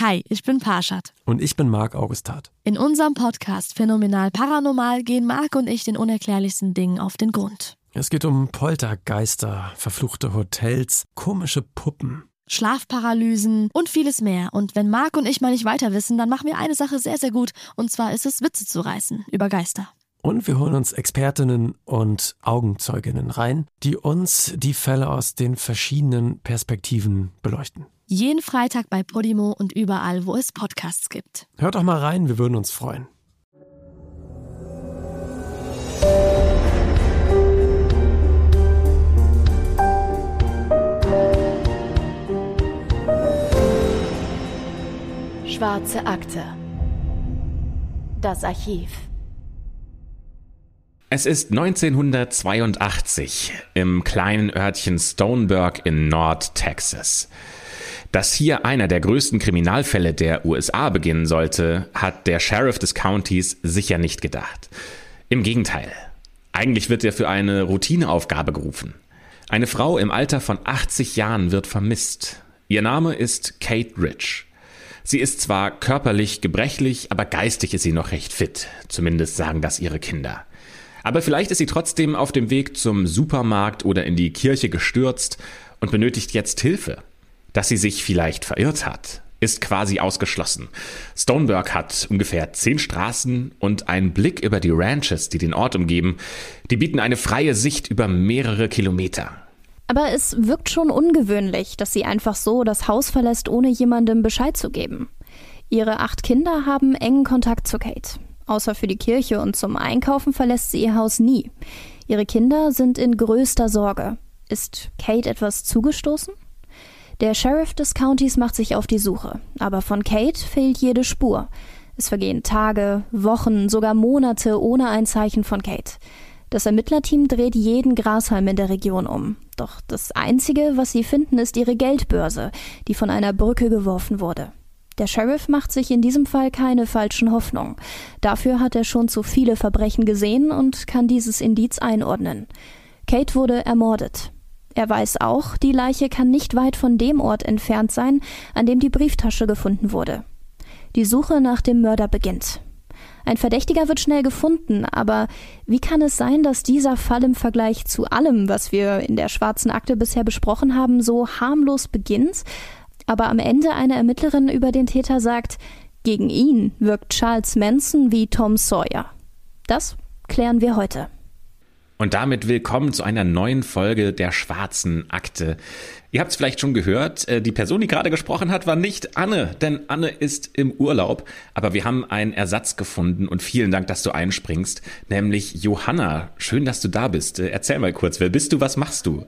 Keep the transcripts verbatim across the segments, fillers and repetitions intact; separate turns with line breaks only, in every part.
Hi, ich bin Parshad.
Und ich bin Marc Augustat.
In unserem Podcast Phänomenal Paranormal gehen Marc und ich den unerklärlichsten Dingen auf den Grund.
Es geht um Poltergeister, verfluchte Hotels, komische Puppen,
Schlafparalysen und vieles mehr. Und wenn Marc und ich mal nicht weiter wissen, dann machen wir eine Sache sehr, sehr gut. Und zwar ist es, Witze zu reißen über Geister.
Und wir holen uns Expertinnen und Augenzeuginnen rein, die uns die Fälle aus den verschiedenen Perspektiven beleuchten.
Jeden Freitag bei Podimo und überall, wo es Podcasts gibt.
Hört doch mal rein, wir würden uns freuen.
Schwarze Akte. Das Archiv.
Es ist neunzehnhundertzweiundachtzig im kleinen Örtchen Stoneburg in Nord-Texas. Dass hier einer der größten Kriminalfälle der U S A beginnen sollte, hat der Sheriff des Countys sicher nicht gedacht. Im Gegenteil. Eigentlich wird er für eine Routineaufgabe gerufen. Eine Frau im Alter von achtzig Jahren wird vermisst. Ihr Name ist Kate Ridge. Sie ist zwar körperlich gebrechlich, aber geistig ist sie noch recht fit. Zumindest sagen das ihre Kinder. Aber vielleicht ist sie trotzdem auf dem Weg zum Supermarkt oder in die Kirche gestürzt und benötigt jetzt Hilfe. Dass sie sich vielleicht verirrt hat, ist quasi ausgeschlossen. Stoneburg hat ungefähr zehn Straßen und einen Blick über die Ranches, die den Ort umgeben. Die bieten eine freie Sicht über mehrere Kilometer.
Aber es wirkt schon ungewöhnlich, dass sie einfach so das Haus verlässt, ohne jemandem Bescheid zu geben. Ihre acht Kinder haben engen Kontakt zu Kate. Außer für die Kirche und zum Einkaufen verlässt sie ihr Haus nie. Ihre Kinder sind in größter Sorge. Ist Kate etwas zugestoßen? Der Sheriff des Countys macht sich auf die Suche, aber von Kate fehlt jede Spur. Es vergehen Tage, Wochen, sogar Monate ohne ein Zeichen von Kate. Das Ermittlerteam dreht jeden Grashalm in der Region um. Doch das Einzige, was sie finden, ist ihre Geldbörse, die von einer Brücke geworfen wurde. Der Sheriff macht sich in diesem Fall keine falschen Hoffnungen. Dafür hat er schon zu viele Verbrechen gesehen und kann dieses Indiz einordnen. Kate wurde ermordet. Er weiß auch, die Leiche kann nicht weit von dem Ort entfernt sein, an dem die Brieftasche gefunden wurde. Die Suche nach dem Mörder beginnt. Ein Verdächtiger wird schnell gefunden, aber wie kann es sein, dass dieser Fall im Vergleich zu allem, was wir in der schwarzen Akte bisher besprochen haben, so harmlos beginnt, aber am Ende eine Ermittlerin über den Täter sagt, gegen ihn wirkt Charles Manson wie Tom Sawyer. Das klären wir heute.
Und damit willkommen zu einer neuen Folge der Schwarzen Akte. Ihr habt es vielleicht schon gehört, die Person, die gerade gesprochen hat, war nicht Anne, denn Anne ist im Urlaub. Aber wir haben einen Ersatz gefunden und vielen Dank, dass du einspringst, nämlich Johanna. Schön, dass du da bist. Erzähl mal kurz, wer bist du, was machst du?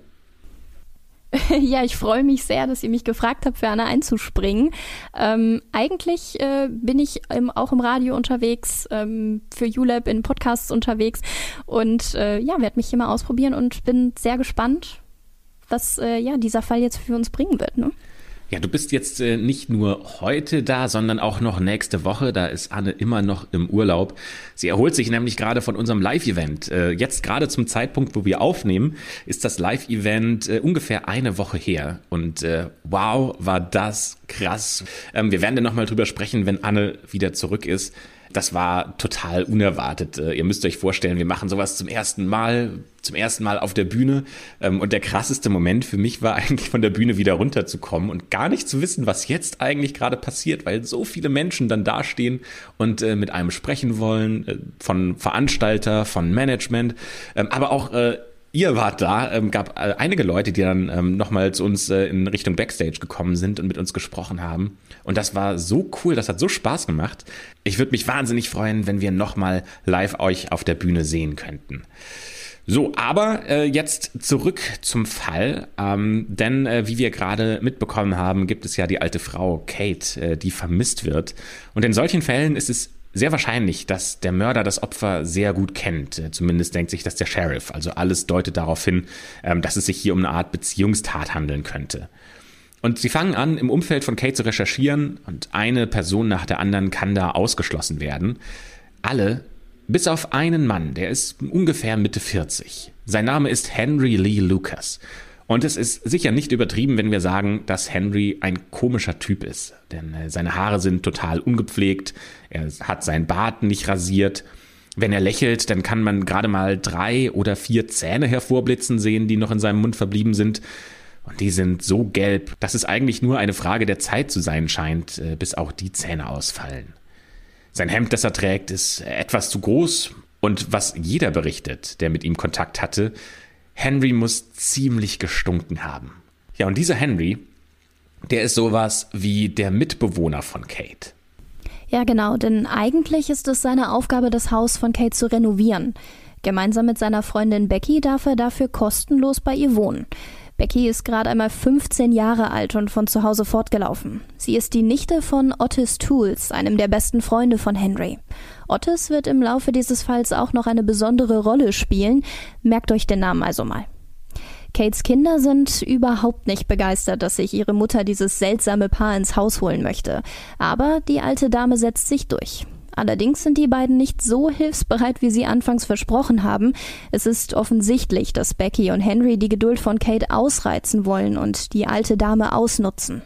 Ja, ich freue mich sehr, dass ihr mich gefragt habt, für Anne einzuspringen. Ähm, eigentlich äh, bin ich im, auch im Radio unterwegs, ähm, für U L A B in Podcasts unterwegs und äh, ja, werde mich hier mal ausprobieren und bin sehr gespannt, was äh, ja, dieser Fall jetzt für uns bringen wird, ne?
Ja, du bist jetzt äh, nicht nur heute da, sondern auch noch nächste Woche. Da ist Anne immer noch im Urlaub. Sie erholt sich nämlich gerade von unserem Live-Event. Äh, jetzt gerade zum Zeitpunkt, wo wir aufnehmen, ist das Live-Event äh, ungefähr eine Woche her. Und äh, wow, war das krass. Ähm, wir werden dann nochmal drüber sprechen, wenn Anne wieder zurück ist. Das war total unerwartet. Äh, ihr müsst euch vorstellen, wir machen sowas zum ersten Mal, zum ersten Mal auf der Bühne. Ähm, und der krasseste Moment für mich war eigentlich, von der Bühne wieder runterzukommen und gar nicht zu wissen, was jetzt eigentlich gerade passiert, weil so viele Menschen dann dastehen und äh, mit einem sprechen wollen, äh, von Veranstalter, von Management, ähm, aber auch äh, ihr wart da, ähm, gab äh, einige Leute, die dann ähm, nochmal zu uns äh, in Richtung Backstage gekommen sind und mit uns gesprochen haben. Und das war so cool, das hat so Spaß gemacht. Ich würde mich wahnsinnig freuen, wenn wir nochmal live euch auf der Bühne sehen könnten. So, aber äh, jetzt zurück zum Fall, ähm, denn äh, wie wir gerade mitbekommen haben, gibt es ja die alte Frau Kate, äh, die vermisst wird. Und in solchen Fällen ist es sehr wahrscheinlich, dass der Mörder das Opfer sehr gut kennt. Zumindest denkt sich das der Sheriff. Also alles deutet darauf hin, dass es sich hier um eine Art Beziehungstat handeln könnte. Und sie fangen an, im Umfeld von Kate zu recherchieren und eine Person nach der anderen kann da ausgeschlossen werden. Alle, bis auf einen Mann, der ist ungefähr Mitte vierzig. Sein Name ist Henry Lee Lucas. Und es ist sicher nicht übertrieben, wenn wir sagen, dass Henry ein komischer Typ ist. Denn seine Haare sind total ungepflegt, er hat seinen Bart nicht rasiert. Wenn er lächelt, dann kann man gerade mal drei oder vier Zähne hervorblitzen sehen, die noch in seinem Mund verblieben sind. Und die sind so gelb, dass es eigentlich nur eine Frage der Zeit zu sein scheint, bis auch die Zähne ausfallen. Sein Hemd, das er trägt, ist etwas zu groß. Und was jeder berichtet, der mit ihm Kontakt hatte, Henry muss ziemlich gestunken haben. Ja, und dieser Henry, der ist sowas wie der Mitbewohner von Kate.
Ja, genau, denn eigentlich ist es seine Aufgabe, das Haus von Kate zu renovieren. Gemeinsam mit seiner Freundin Becky darf er dafür kostenlos bei ihr wohnen. Becky ist gerade einmal fünfzehn Jahre alt und von zu Hause fortgelaufen. Sie ist die Nichte von Otis Toole, einem der besten Freunde von Henry. Otis wird im Laufe dieses Falls auch noch eine besondere Rolle spielen. Merkt euch den Namen also mal. Kates Kinder sind überhaupt nicht begeistert, dass sich ihre Mutter dieses seltsame Paar ins Haus holen möchte. Aber die alte Dame setzt sich durch. Allerdings sind die beiden nicht so hilfsbereit, wie sie anfangs versprochen haben. Es ist offensichtlich, dass Becky und Henry die Geduld von Kate ausreizen wollen und die alte Dame ausnutzen.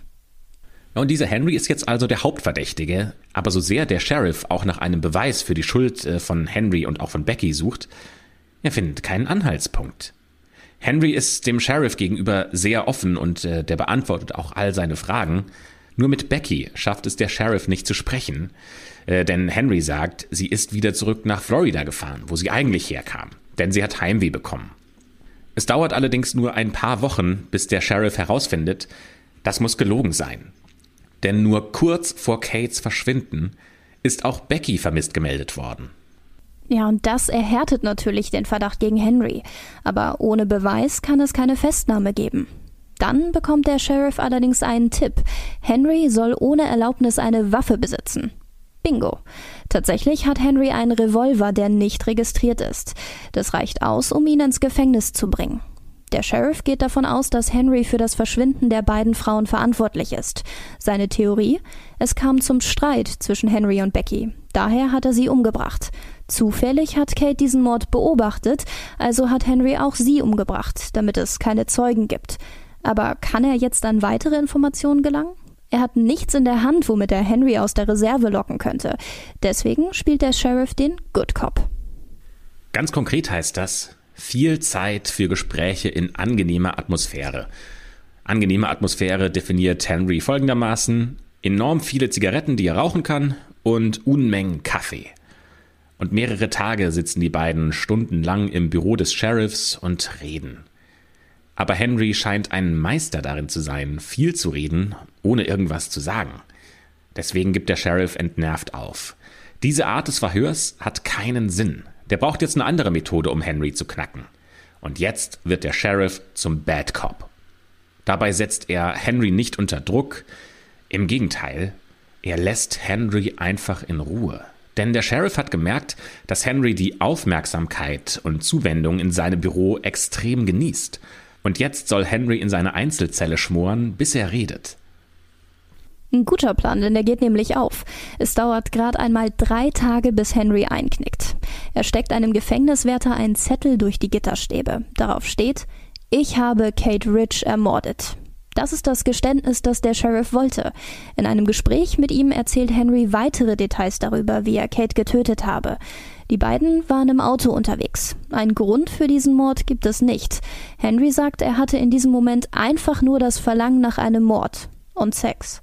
Und dieser Henry ist jetzt also der Hauptverdächtige. Aber so sehr der Sheriff auch nach einem Beweis für die Schuld von Henry und auch von Becky sucht, er findet keinen Anhaltspunkt. Henry ist dem Sheriff gegenüber sehr offen und äh, der beantwortet auch all seine Fragen. Nur mit Becky schafft es der Sheriff nicht zu sprechen, äh, denn Henry sagt, sie ist wieder zurück nach Florida gefahren, wo sie eigentlich herkam, denn sie hat Heimweh bekommen. Es dauert allerdings nur ein paar Wochen, bis der Sheriff herausfindet, das muss gelogen sein. Denn nur kurz vor Kates Verschwinden ist auch Becky vermisst gemeldet worden.
Ja, und das erhärtet natürlich den Verdacht gegen Henry. Aber ohne Beweis kann es keine Festnahme geben. Dann bekommt der Sheriff allerdings einen Tipp. Henry soll ohne Erlaubnis eine Waffe besitzen. Bingo. Tatsächlich hat Henry einen Revolver, der nicht registriert ist. Das reicht aus, um ihn ins Gefängnis zu bringen. Der Sheriff geht davon aus, dass Henry für das Verschwinden der beiden Frauen verantwortlich ist. Seine Theorie? Es kam zum Streit zwischen Henry und Becky. Daher hat er sie umgebracht. Zufällig hat Kate diesen Mord beobachtet, also hat Henry auch sie umgebracht, damit es keine Zeugen gibt. Aber kann er jetzt an weitere Informationen gelangen? Er hat nichts in der Hand, womit er Henry aus der Reserve locken könnte. Deswegen spielt der Sheriff den Good Cop.
Ganz konkret heißt das, viel Zeit für Gespräche in angenehmer Atmosphäre. Angenehme Atmosphäre definiert Henry folgendermaßen: enorm viele Zigaretten, die er rauchen kann, und Unmengen Kaffee. Und mehrere Tage sitzen die beiden stundenlang im Büro des Sheriffs und reden. Aber Henry scheint ein Meister darin zu sein, viel zu reden, ohne irgendwas zu sagen. Deswegen gibt der Sheriff entnervt auf. Diese Art des Verhörs hat keinen Sinn. Der braucht jetzt eine andere Methode, um Henry zu knacken. Und jetzt wird der Sheriff zum Bad Cop. Dabei setzt er Henry nicht unter Druck. Im Gegenteil, er lässt Henry einfach in Ruhe. Denn der Sheriff hat gemerkt, dass Henry die Aufmerksamkeit und Zuwendung in seinem Büro extrem genießt. Und jetzt soll Henry in seine Einzelzelle schmoren, bis er redet.
Ein guter Plan, denn der geht nämlich auf. Es dauert gerade einmal drei Tage, bis Henry einknickt. Er steckt einem Gefängniswärter einen Zettel durch die Gitterstäbe. Darauf steht: Ich habe Kate Ridge ermordet. Das ist das Geständnis, das der Sheriff wollte. In einem Gespräch mit ihm erzählt Henry weitere Details darüber, wie er Kate getötet habe. Die beiden waren im Auto unterwegs. Einen Grund für diesen Mord gibt es nicht. Henry sagt, er hatte in diesem Moment einfach nur das Verlangen nach einem Mord und Sex.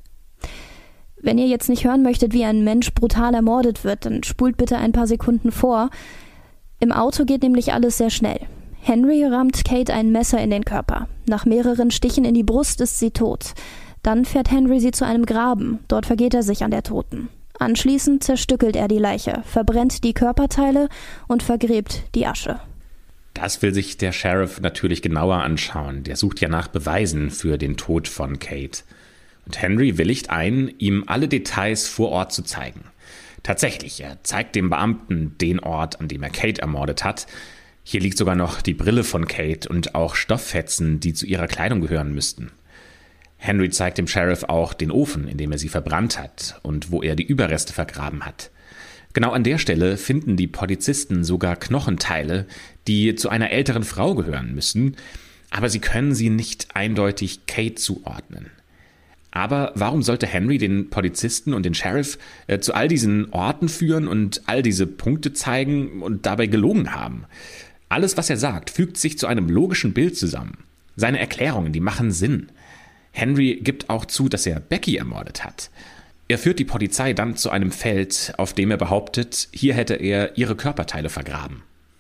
Wenn ihr jetzt nicht hören möchtet, wie ein Mensch brutal ermordet wird, dann spult bitte ein paar Sekunden vor. Im Auto geht nämlich alles sehr schnell. Henry rammt Kate ein Messer in den Körper. Nach mehreren Stichen in die Brust ist sie tot. Dann fährt Henry sie zu einem Graben. Dort vergeht er sich an der Toten. Anschließend zerstückelt er die Leiche, verbrennt die Körperteile und vergräbt die Asche.
Das will sich der Sheriff natürlich genauer anschauen. Der sucht ja nach Beweisen für den Tod von Kate. Und Henry willigt ein, ihm alle Details vor Ort zu zeigen. Tatsächlich, er zeigt dem Beamten den Ort, an dem er Kate ermordet hat. Hier liegt sogar noch die Brille von Kate und auch Stofffetzen, die zu ihrer Kleidung gehören müssten. Henry zeigt dem Sheriff auch den Ofen, in dem er sie verbrannt hat und wo er die Überreste vergraben hat. Genau an der Stelle finden die Polizisten sogar Knochenteile, die zu einer älteren Frau gehören müssen. aber sie können sie nicht eindeutig Kate zuordnen. Aber warum sollte Henry den Polizisten und den Sheriff äh, zu all diesen Orten führen und all diese Punkte zeigen und dabei gelogen haben? Alles, was er sagt, fügt sich zu einem logischen Bild zusammen. Seine Erklärungen, die machen Sinn. Henry gibt auch zu, dass er Becky ermordet hat. Er führt die Polizei dann zu einem Feld, auf dem er behauptet, hier hätte er ihre Körperteile vergraben.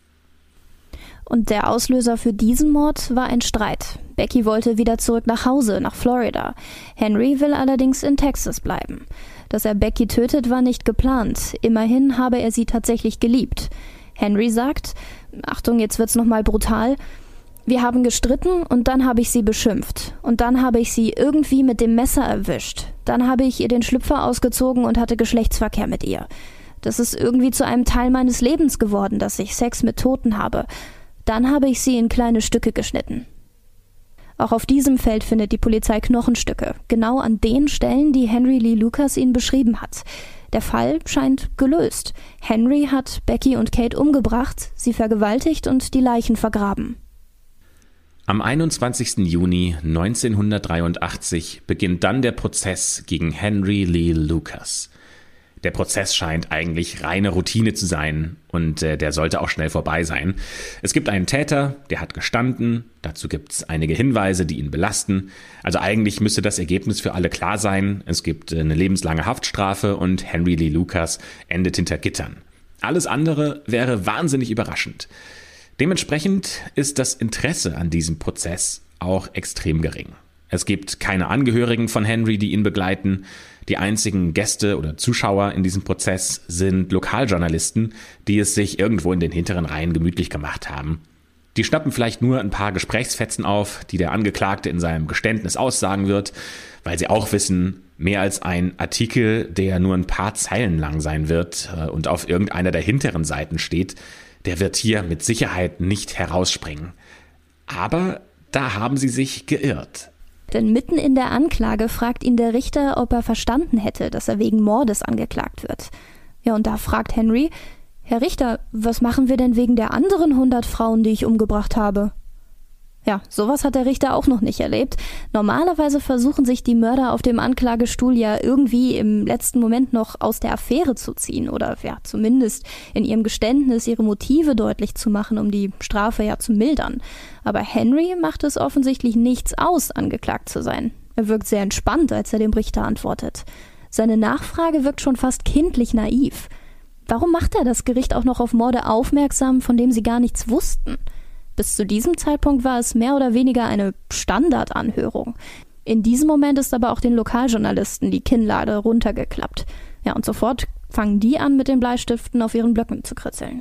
Und der Auslöser für diesen Mord war ein Streit. Becky wollte wieder zurück nach Hause, nach Florida. Henry will allerdings in Texas bleiben. Dass er Becky tötet, war nicht geplant. Immerhin habe er sie tatsächlich geliebt. Henry sagt, Achtung, jetzt wird's nochmal brutal, wir haben gestritten und dann habe ich sie beschimpft. Und dann habe ich sie irgendwie mit dem Messer erwischt. Dann habe ich ihr den Schlüpfer ausgezogen und hatte Geschlechtsverkehr mit ihr. Das ist irgendwie zu einem Teil meines Lebens geworden, dass ich Sex mit Toten habe. Dann habe ich sie in kleine Stücke geschnitten. Auch auf diesem Feld findet die Polizei Knochenstücke, genau an den Stellen, die Henry Lee Lucas ihnen beschrieben hat. Der Fall scheint gelöst. Henry hat Becky und Kate umgebracht, sie vergewaltigt und die Leichen vergraben.
Am einundzwanzigsten Juni neunzehnhundertdreiundachtzig beginnt dann der Prozess gegen Henry Lee Lucas. Der Prozess scheint eigentlich reine Routine zu sein und äh, der sollte auch schnell vorbei sein. Es gibt einen Täter, der hat gestanden, dazu gibt es einige Hinweise, die ihn belasten. Also eigentlich müsste das Ergebnis für alle klar sein. Es gibt äh, eine lebenslange Haftstrafe und Henry Lee Lucas endet hinter Gittern. Alles andere wäre wahnsinnig überraschend. Dementsprechend ist das Interesse an diesem Prozess auch extrem gering. Es gibt keine Angehörigen von Henry, die ihn begleiten. Die einzigen Gäste oder Zuschauer in diesem Prozess sind Lokaljournalisten, die es sich irgendwo in den hinteren Reihen gemütlich gemacht haben. Die schnappen vielleicht nur ein paar Gesprächsfetzen auf, die der Angeklagte in seinem Geständnis aussagen wird, weil sie auch wissen, mehr als ein Artikel, der nur ein paar Zeilen lang sein wird und auf irgendeiner der hinteren Seiten steht, der wird hier mit Sicherheit nicht herausspringen. Aber da haben sie sich geirrt.
Denn mitten in der Anklage fragt ihn der Richter, ob er verstanden hätte, dass er wegen Mordes angeklagt wird. Ja, und da fragt Henry, Herr Richter, was machen wir denn wegen der anderen hundert Frauen, die ich umgebracht habe? Ja, sowas hat der Richter auch noch nicht erlebt. Normalerweise versuchen sich die Mörder auf dem Anklagestuhl ja irgendwie im letzten Moment noch aus der Affäre zu ziehen oder ja zumindest in ihrem Geständnis ihre Motive deutlich zu machen, um die Strafe ja zu mildern. Aber Henry macht es offensichtlich nichts aus, angeklagt zu sein. Er wirkt sehr entspannt, als er dem Richter antwortet. Seine Nachfrage wirkt schon fast kindlich naiv. Warum macht er das Gericht auch noch auf Morde aufmerksam, von dem sie gar nichts wussten? Bis zu diesem Zeitpunkt war es mehr oder weniger eine Standardanhörung. In diesem Moment ist aber auch den Lokaljournalisten die Kinnlade runtergeklappt. Ja, und sofort fangen die an, mit den Bleistiften auf ihren Blöcken zu kritzeln.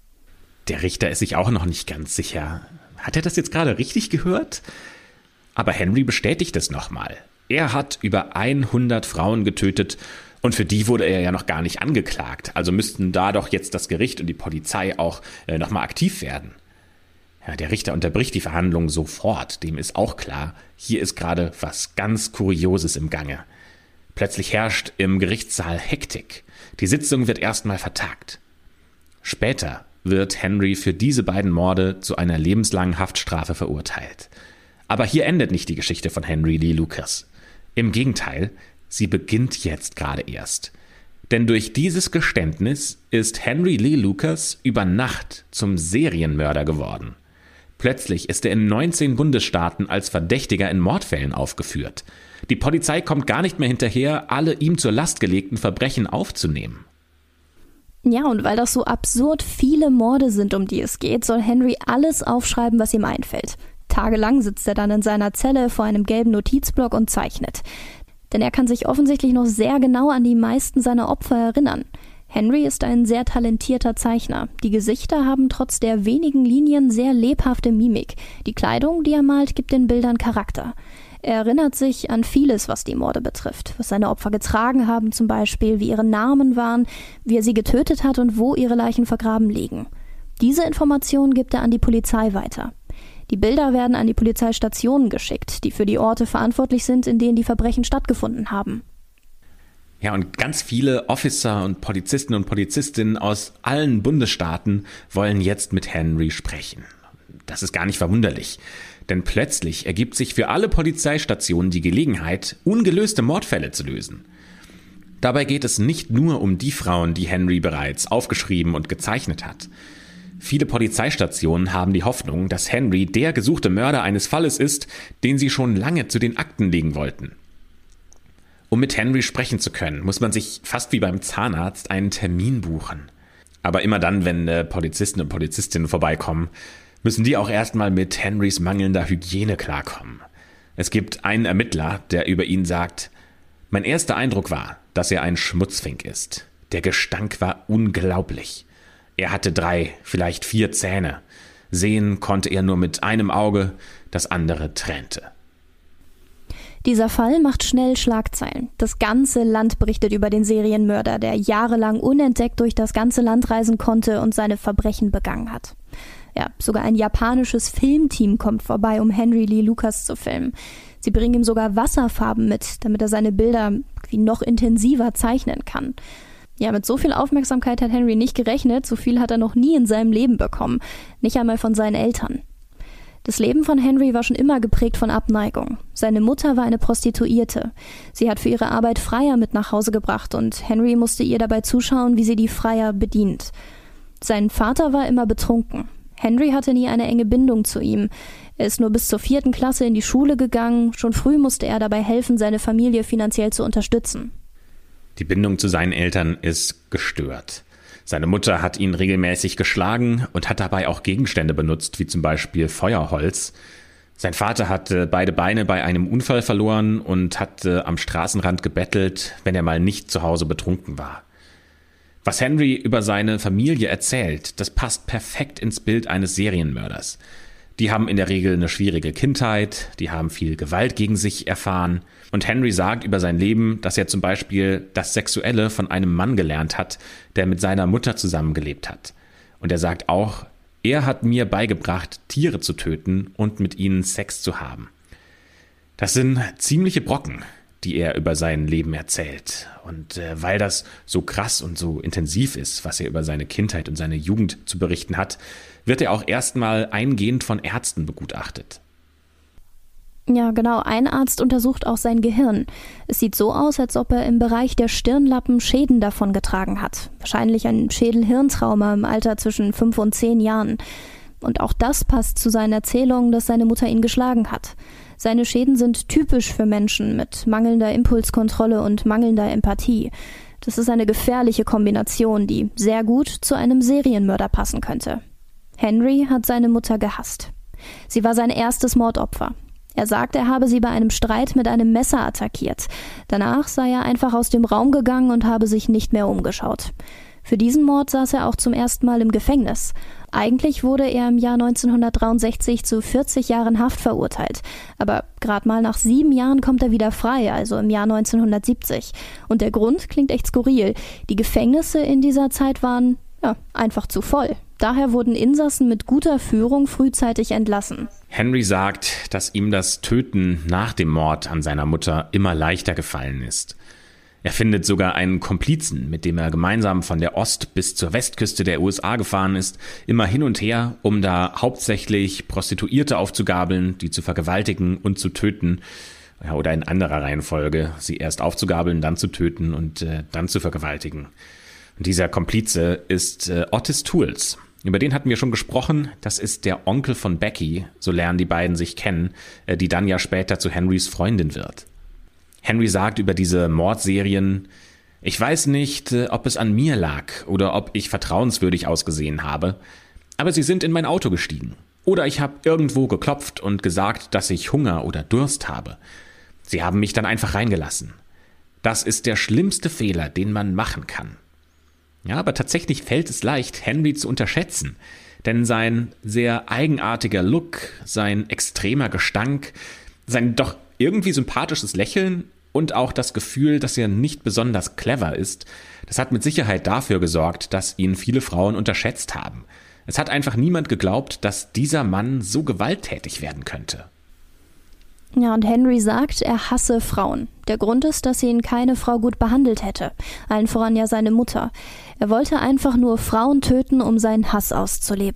Der Richter ist sich auch noch nicht ganz sicher. Hat er das jetzt gerade richtig gehört? Aber Henry bestätigt es nochmal. Er hat über hundert Frauen getötet und für die wurde er ja noch gar nicht angeklagt. Also müssten da doch jetzt das Gericht und die Polizei auch äh, nochmal aktiv werden. Ja, der Richter unterbricht die Verhandlung sofort, dem ist auch klar, hier ist gerade was ganz Kurioses im Gange. Plötzlich herrscht im Gerichtssaal Hektik. Die Sitzung wird erstmal vertagt. Später wird Henry für diese beiden Morde zu einer lebenslangen Haftstrafe verurteilt. Aber hier endet nicht die Geschichte von Henry Lee Lucas. Im Gegenteil, sie beginnt jetzt gerade erst. Denn durch dieses Geständnis ist Henry Lee Lucas über Nacht zum Serienmörder geworden. Plötzlich ist er in neunzehn Bundesstaaten als Verdächtiger in Mordfällen aufgeführt. Die Polizei kommt gar nicht mehr hinterher, alle ihm zur Last gelegten Verbrechen aufzunehmen.
Ja, und weil das so absurd viele Morde sind, um die es geht, soll Henry alles aufschreiben, was ihm einfällt. Tagelang sitzt er dann in seiner Zelle vor einem gelben Notizblock und zeichnet. Denn er kann sich offensichtlich noch sehr genau an die meisten seiner Opfer erinnern. Henry ist ein sehr talentierter Zeichner. Die Gesichter haben trotz der wenigen Linien sehr lebhafte Mimik. Die Kleidung, die er malt, gibt den Bildern Charakter. Er erinnert sich an vieles, was die Morde betrifft. Was seine Opfer getragen haben zum Beispiel, wie ihre Namen waren, wie er sie getötet hat und wo ihre Leichen vergraben liegen. Diese Informationen gibt er an die Polizei weiter. Die Bilder werden an die Polizeistationen geschickt, die für die Orte verantwortlich sind, in denen die Verbrechen stattgefunden haben.
Ja, und ganz viele Officer und Polizisten und Polizistinnen aus allen Bundesstaaten wollen jetzt mit Henry sprechen. Das ist gar nicht verwunderlich. Denn plötzlich ergibt sich für alle Polizeistationen die Gelegenheit, ungelöste Mordfälle zu lösen. Dabei geht es nicht nur um die Frauen, die Henry bereits aufgeschrieben und gezeichnet hat. Viele Polizeistationen haben die Hoffnung, dass Henry der gesuchte Mörder eines Falles ist, den sie schon lange zu den Akten legen wollten. Um mit Henry sprechen zu können, muss man sich fast wie beim Zahnarzt einen Termin buchen. Aber immer dann, wenn äh, Polizisten und Polizistinnen vorbeikommen, müssen die auch erstmal mit Henrys mangelnder Hygiene klarkommen. Es gibt einen Ermittler, der über ihn sagt: Mein erster Eindruck war, dass er ein Schmutzfink ist. Der Gestank war unglaublich. Er hatte drei, vielleicht vier Zähne. Sehen konnte er nur mit einem Auge, das andere tränte.
Dieser Fall macht schnell Schlagzeilen. Das ganze Land berichtet über den Serienmörder, der jahrelang unentdeckt durch das ganze Land reisen konnte und seine Verbrechen begangen hat. Ja, sogar ein japanisches Filmteam kommt vorbei, um Henry Lee Lucas zu filmen. Sie bringen ihm sogar Wasserfarben mit, damit er seine Bilder wie noch intensiver zeichnen kann. Ja, mit so viel Aufmerksamkeit hat Henry nicht gerechnet, so viel hat er noch nie in seinem Leben bekommen, nicht einmal von seinen Eltern. Das Leben von Henry war schon immer geprägt von Abneigung. Seine Mutter war eine Prostituierte. Sie hat für ihre Arbeit Freier mit nach Hause gebracht und Henry musste ihr dabei zuschauen, wie sie die Freier bedient. Sein Vater war immer betrunken. Henry hatte nie eine enge Bindung zu ihm. Er ist nur bis zur vierten Klasse in die Schule gegangen. Schon früh musste er dabei helfen, seine Familie finanziell zu unterstützen.
Die Bindung zu seinen Eltern ist gestört. Seine Mutter hat ihn regelmäßig geschlagen und hat dabei auch Gegenstände benutzt, wie zum Beispiel Feuerholz. Sein Vater hatte beide Beine bei einem Unfall verloren und hatte am Straßenrand gebettelt, wenn er mal nicht zu Hause betrunken war. Was Henry über seine Familie erzählt, das passt perfekt ins Bild eines Serienmörders. Die haben in der Regel eine schwierige Kindheit, die haben viel Gewalt gegen sich erfahren. Und Henry sagt über sein Leben, dass er zum Beispiel das Sexuelle von einem Mann gelernt hat, der mit seiner Mutter zusammengelebt hat. Und er sagt auch, er hat mir beigebracht, Tiere zu töten und mit ihnen Sex zu haben. Das sind ziemliche Brocken, die er über sein Leben erzählt. Und äh, weil das so krass und so intensiv ist, was er über seine Kindheit und seine Jugend zu berichten hat, wird er auch erstmal eingehend von Ärzten begutachtet.
Ja, genau. Ein Arzt untersucht auch sein Gehirn. Es sieht so aus, als ob er im Bereich der Stirnlappen Schäden davongetragen hat. Wahrscheinlich ein Schädel-Hirntrauma im Alter zwischen fünf und zehn Jahren. Und auch das passt zu seinen Erzählungen, dass seine Mutter ihn geschlagen hat. Seine Schäden sind typisch für Menschen mit mangelnder Impulskontrolle und mangelnder Empathie. Das ist eine gefährliche Kombination, die sehr gut zu einem Serienmörder passen könnte. Henry hat seine Mutter gehasst. Sie war sein erstes Mordopfer. Er sagt, er habe sie bei einem Streit mit einem Messer attackiert. Danach sei er einfach aus dem Raum gegangen und habe sich nicht mehr umgeschaut. Für diesen Mord saß er auch zum ersten Mal im Gefängnis. Eigentlich wurde er im Jahr neunzehnhundertdreiundsechzig zu vierzig Jahren Haft verurteilt. Aber gerade mal nach sieben Jahren kommt er wieder frei, also im Jahr neunzehnhundertsiebzig. Und der Grund klingt echt skurril. Die Gefängnisse in dieser Zeit waren, ja, einfach zu voll. Daher wurden Insassen mit guter Führung frühzeitig entlassen.
Henry sagt, dass ihm das Töten nach dem Mord an seiner Mutter immer leichter gefallen ist. Er findet sogar einen Komplizen, mit dem er gemeinsam von der Ost- bis zur Westküste der U S A gefahren ist, immer hin und her, um da hauptsächlich Prostituierte aufzugabeln, die zu vergewaltigen und zu töten. Ja, oder in anderer Reihenfolge, sie erst aufzugabeln, dann zu töten und äh, dann zu vergewaltigen. Und dieser Komplize ist äh, Otis Toole. Über den hatten wir schon gesprochen. Das ist der Onkel von Becky, so lernen die beiden sich kennen, äh, die dann ja später zu Henrys Freundin wird. Henry sagt über diese Mordserien: Ich weiß nicht, ob es an mir lag oder ob ich vertrauenswürdig ausgesehen habe, aber sie sind in mein Auto gestiegen. Oder ich habe irgendwo geklopft und gesagt, dass ich Hunger oder Durst habe. Sie haben mich dann einfach reingelassen. Das ist der schlimmste Fehler, den man machen kann. Ja, aber tatsächlich fällt es leicht, Henry zu unterschätzen. Denn sein sehr eigenartiger Look, sein extremer Gestank, sein doch irgendwie sympathisches Lächeln und auch das Gefühl, dass er nicht besonders clever ist, das hat mit Sicherheit dafür gesorgt, dass ihn viele Frauen unterschätzt haben. Es hat einfach niemand geglaubt, dass dieser Mann so gewalttätig werden könnte.
Ja, und Henry sagt, er hasse Frauen. Der Grund ist, dass ihn keine Frau gut behandelt hätte. Allen voran ja seine Mutter. Er wollte einfach nur Frauen töten, um seinen Hass auszuleben.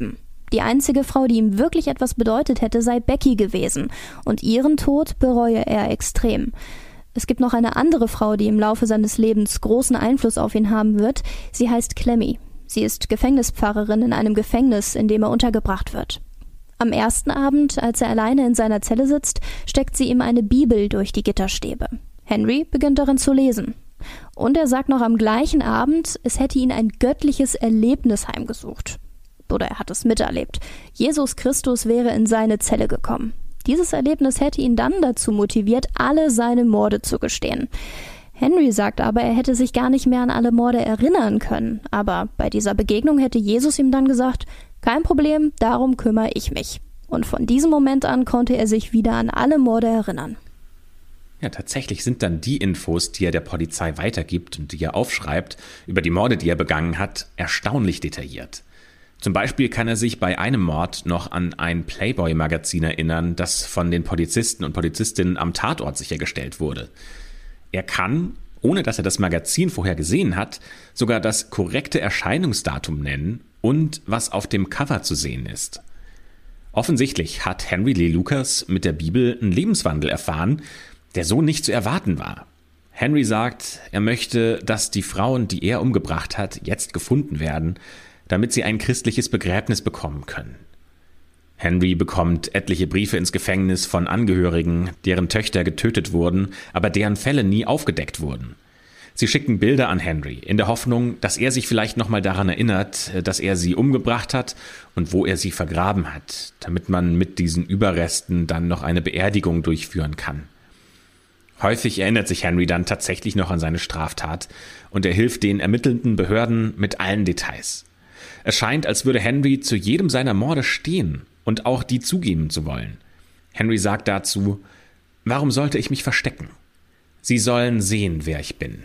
Die einzige Frau, die ihm wirklich etwas bedeutet hätte, sei Becky gewesen. Und ihren Tod bereue er extrem. Es gibt noch eine andere Frau, die im Laufe seines Lebens großen Einfluss auf ihn haben wird. Sie heißt Clemmy. Sie ist Gefängnispfarrerin in einem Gefängnis, in dem er untergebracht wird. Am ersten Abend, als er alleine in seiner Zelle sitzt, steckt sie ihm eine Bibel durch die Gitterstäbe. Henry beginnt darin zu lesen. Und er sagt noch am gleichen Abend, es hätte ihn ein göttliches Erlebnis heimgesucht. Oder er hat es miterlebt. Jesus Christus wäre in seine Zelle gekommen. Dieses Erlebnis hätte ihn dann dazu motiviert, alle seine Morde zu gestehen. Henry sagt aber, er hätte sich gar nicht mehr an alle Morde erinnern können. Aber bei dieser Begegnung hätte Jesus ihm dann gesagt, kein Problem, darum kümmere ich mich. Und von diesem Moment an konnte er sich wieder an alle Morde erinnern.
Ja, tatsächlich sind dann die Infos, die er der Polizei weitergibt und die er aufschreibt, über die Morde, die er begangen hat, erstaunlich detailliert. Zum Beispiel kann er sich bei einem Mord noch an ein Playboy-Magazin erinnern, das von den Polizisten und Polizistinnen am Tatort sichergestellt wurde. Er kann, ohne dass er das Magazin vorher gesehen hat, sogar das korrekte Erscheinungsdatum nennen und was auf dem Cover zu sehen ist. Offensichtlich hat Henry Lee Lucas mit der Bibel einen Lebenswandel erfahren, der so nicht zu erwarten war. Henry sagt, er möchte, dass die Frauen, die er umgebracht hat, jetzt gefunden werden, damit sie ein christliches Begräbnis bekommen können. Henry bekommt etliche Briefe ins Gefängnis von Angehörigen, deren Töchter getötet wurden, aber deren Fälle nie aufgedeckt wurden. Sie schicken Bilder an Henry, in der Hoffnung, dass er sich vielleicht nochmal daran erinnert, dass er sie umgebracht hat und wo er sie vergraben hat, damit man mit diesen Überresten dann noch eine Beerdigung durchführen kann. Häufig erinnert sich Henry dann tatsächlich noch an seine Straftat und er hilft den ermittelnden Behörden mit allen Details. Es scheint, als würde Henry zu jedem seiner Morde stehen und auch die zugeben zu wollen. Henry sagt dazu, warum sollte ich mich verstecken? Sie sollen sehen, wer ich bin.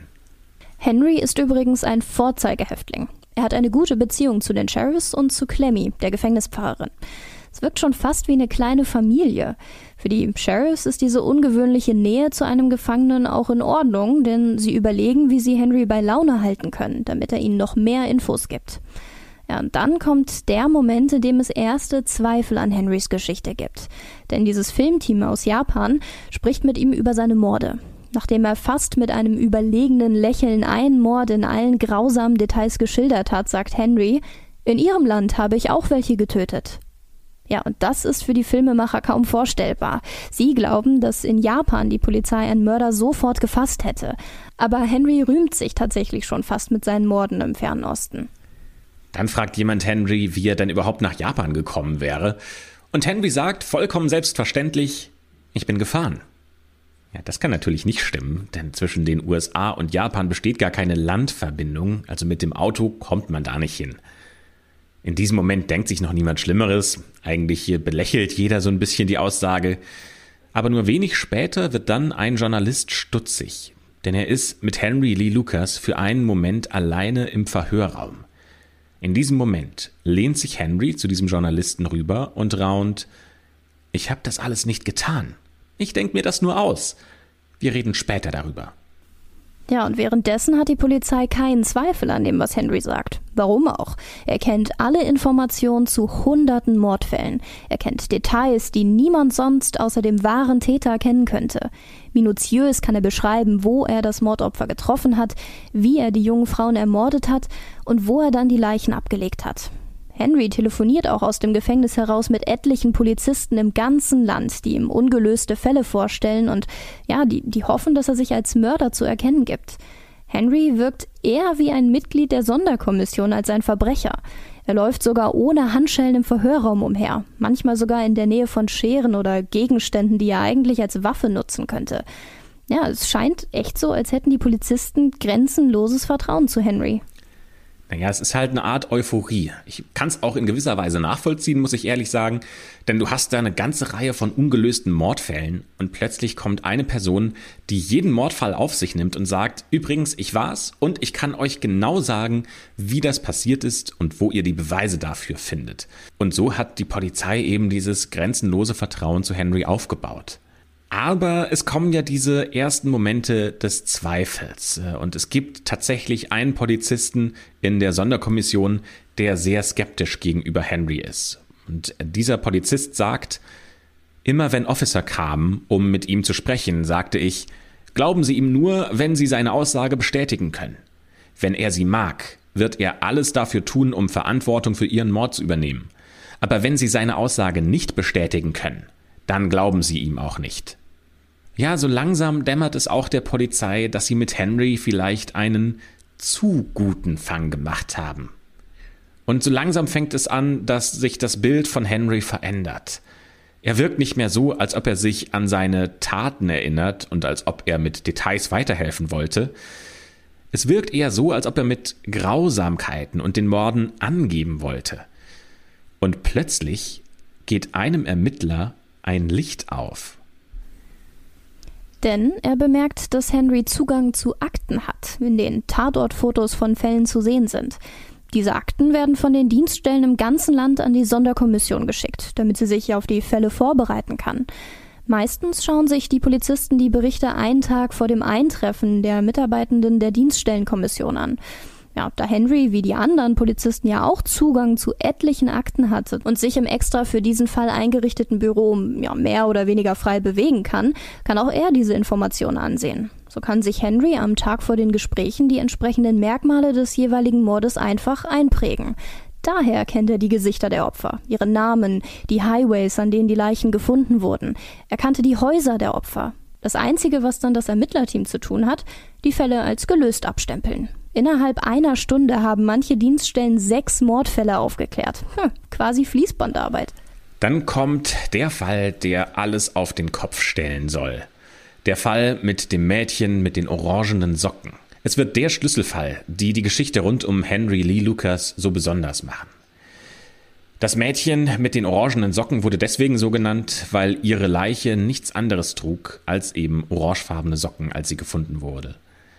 Henry ist übrigens ein Vorzeigehäftling. Er hat eine gute Beziehung zu den Sheriffs und zu Clemmy, der Gefängnispfarrerin. Es wirkt schon fast wie eine kleine Familie. Für die Sheriffs ist diese ungewöhnliche Nähe zu einem Gefangenen auch in Ordnung, denn sie überlegen, wie sie Henry bei Laune halten können, damit er ihnen noch mehr Infos gibt. Ja, und dann kommt der Moment, in dem es erste Zweifel an Henrys Geschichte gibt. Denn dieses Filmteam aus Japan spricht mit ihm über seine Morde. Nachdem er fast mit einem überlegenen Lächeln einen Mord in allen grausamen Details geschildert hat, sagt Henry, in ihrem Land habe ich auch welche getötet. Ja, und das ist für die Filmemacher kaum vorstellbar. Sie glauben, dass in Japan die Polizei einen Mörder sofort gefasst hätte. Aber Henry rühmt sich tatsächlich schon fast mit seinen Morden im Fernen Osten.
Dann fragt jemand Henry, wie er denn überhaupt nach Japan gekommen wäre. Und Henry sagt vollkommen selbstverständlich, ich bin gefahren. Ja, das kann natürlich nicht stimmen, denn zwischen den U S A und Japan besteht gar keine Landverbindung, also mit dem Auto kommt man da nicht hin. In diesem Moment denkt sich noch niemand Schlimmeres, eigentlich belächelt jeder so ein bisschen die Aussage, aber nur wenig später wird dann ein Journalist stutzig, denn er ist mit Henry Lee Lucas für einen Moment alleine im Verhörraum. In diesem Moment lehnt sich Henry zu diesem Journalisten rüber und raunt, ich habe das alles nicht getan. Ich denke mir das nur aus. Wir reden später darüber.
Ja, und währenddessen hat die Polizei keinen Zweifel an dem, was Henry sagt. Warum auch? Er kennt alle Informationen zu hunderten Mordfällen. Er kennt Details, die niemand sonst außer dem wahren Täter kennen könnte. Minutiös kann er beschreiben, wo er das Mordopfer getroffen hat, wie er die jungen Frauen ermordet hat und wo er dann die Leichen abgelegt hat. Henry telefoniert auch aus dem Gefängnis heraus mit etlichen Polizisten im ganzen Land, die ihm ungelöste Fälle vorstellen und ja, die, die hoffen, dass er sich als Mörder zu erkennen gibt. Henry wirkt eher wie ein Mitglied der Sonderkommission als ein Verbrecher. Er läuft sogar ohne Handschellen im Verhörraum umher, manchmal sogar in der Nähe von Scheren oder Gegenständen, die er eigentlich als Waffe nutzen könnte. Ja, es scheint echt so, als hätten die Polizisten grenzenloses Vertrauen zu Henry.
Naja, es ist halt eine Art Euphorie. Ich kann es auch in gewisser Weise nachvollziehen, muss ich ehrlich sagen, denn du hast da eine ganze Reihe von ungelösten Mordfällen und plötzlich kommt eine Person, die jeden Mordfall auf sich nimmt und sagt, übrigens, ich war's und ich kann euch genau sagen, wie das passiert ist und wo ihr die Beweise dafür findet. Und so hat die Polizei eben dieses grenzenlose Vertrauen zu Henry aufgebaut. Aber es kommen ja diese ersten Momente des Zweifels und es gibt tatsächlich einen Polizisten in der Sonderkommission, der sehr skeptisch gegenüber Henry ist. Und dieser Polizist sagt: Immer wenn Officer kamen, um mit ihm zu sprechen, sagte ich: Glauben Sie ihm nur, wenn Sie seine Aussage bestätigen können. Wenn er Sie mag, wird er alles dafür tun, um Verantwortung für Ihren Mord zu übernehmen. Aber wenn Sie seine Aussage nicht bestätigen können, dann glauben Sie ihm auch nicht. Ja, so langsam dämmert es auch der Polizei, dass sie mit Henry vielleicht einen zu guten Fang gemacht haben. Und so langsam fängt es an, dass sich das Bild von Henry verändert. Er wirkt nicht mehr so, als ob er sich an seine Taten erinnert und als ob er mit Details weiterhelfen wollte. Es wirkt eher so, als ob er mit Grausamkeiten und den Morden angeben wollte. Und plötzlich geht einem Ermittler ein Licht auf.
Denn er bemerkt, dass Henry Zugang zu Akten hat, in denen Tatortfotos von Fällen zu sehen sind. Diese Akten werden von den Dienststellen im ganzen Land an die Sonderkommission geschickt, damit sie sich auf die Fälle vorbereiten kann. Meistens schauen sich die Polizisten die Berichte einen Tag vor dem Eintreffen der Mitarbeitenden der Dienststellenkommission an. Ja, da Henry wie die anderen Polizisten ja auch Zugang zu etlichen Akten hatte und sich im extra für diesen Fall eingerichteten Büro ja, mehr oder weniger frei bewegen kann, kann auch er diese Informationen ansehen. So kann sich Henry am Tag vor den Gesprächen die entsprechenden Merkmale des jeweiligen Mordes einfach einprägen. Daher kennt er die Gesichter der Opfer, ihre Namen, die Highways, an denen die Leichen gefunden wurden. Er kannte die Häuser der Opfer. Das Einzige, was dann das Ermittlerteam zu tun hat, die Fälle als gelöst abstempeln. Innerhalb einer Stunde haben manche Dienststellen sechs Mordfälle aufgeklärt. Hm, quasi Fließbandarbeit.
Dann kommt der Fall, der alles auf den Kopf stellen soll. Der Fall mit dem Mädchen mit den orangenen Socken. Es wird der Schlüsselfall, die die Geschichte rund um Henry Lee Lucas so besonders machen. Das Mädchen mit den orangenen Socken wurde deswegen so genannt, weil ihre Leiche nichts anderes trug als eben orangefarbene Socken, als sie gefunden wurde.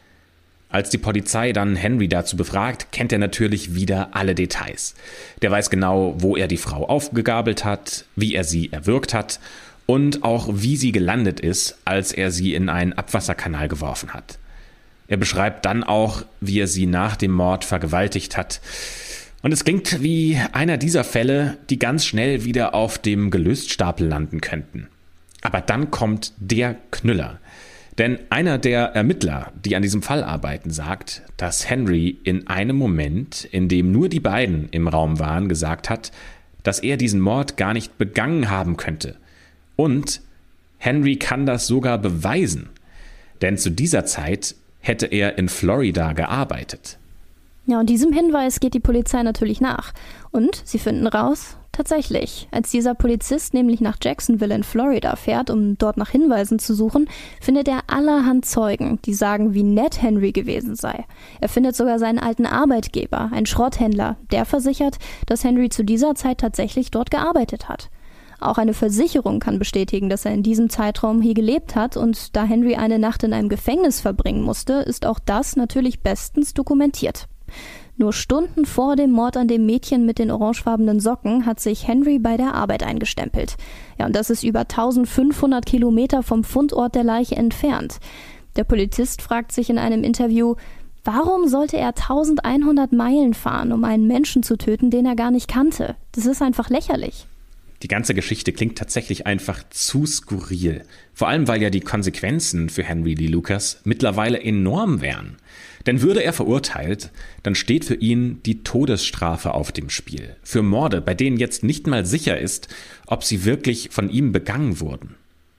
Als die Polizei dann Henry dazu befragt, kennt er natürlich wieder alle Details. Der weiß genau, wo er die Frau aufgegabelt hat, wie er sie erwürgt hat und auch wie sie gelandet ist, als er sie in einen Abwasserkanal geworfen hat. Er beschreibt dann auch, wie er sie nach dem Mord vergewaltigt hat. Und es klingt wie einer dieser Fälle, die ganz schnell wieder auf dem Gelöststapel landen könnten. Aber dann kommt der Knüller. Denn einer der Ermittler, die an diesem Fall arbeiten, sagt, dass Henry in einem Moment, in dem nur die beiden im Raum waren, gesagt hat, dass er diesen Mord gar nicht begangen haben könnte. Und Henry kann das sogar beweisen. Denn zu dieser Zeit hätte er in Florida gearbeitet.
Ja, und diesem Hinweis geht die Polizei natürlich nach. Und sie finden raus, tatsächlich, als dieser Polizist nämlich nach Jacksonville in Florida fährt, um dort nach Hinweisen zu suchen, findet er allerhand Zeugen, die sagen, wie nett Henry gewesen sei. Er findet sogar seinen alten Arbeitgeber, einen Schrotthändler, der versichert, dass Henry zu dieser Zeit tatsächlich dort gearbeitet hat. Auch eine Versicherung kann bestätigen, dass er in diesem Zeitraum hier gelebt hat, und da Henry eine Nacht in einem Gefängnis verbringen musste, ist auch das natürlich bestens dokumentiert. Nur Stunden vor dem Mord an dem Mädchen mit den orangefarbenen Socken hat sich Henry bei der Arbeit eingestempelt. Ja, und das ist über eintausendfünfhundert Kilometer vom Fundort der Leiche entfernt. Der Polizist fragt sich in einem Interview, warum sollte er eintausendeinhundert Meilen fahren, um einen Menschen zu töten, den er gar nicht kannte? Das ist einfach lächerlich.
Die ganze Geschichte klingt tatsächlich einfach zu skurril. Vor allem, weil ja die Konsequenzen für Henry Lee Lucas mittlerweile enorm wären. Denn würde er verurteilt, dann steht für ihn die Todesstrafe auf dem Spiel. Für Morde, bei denen jetzt nicht mal sicher ist, ob sie wirklich von ihm begangen wurden.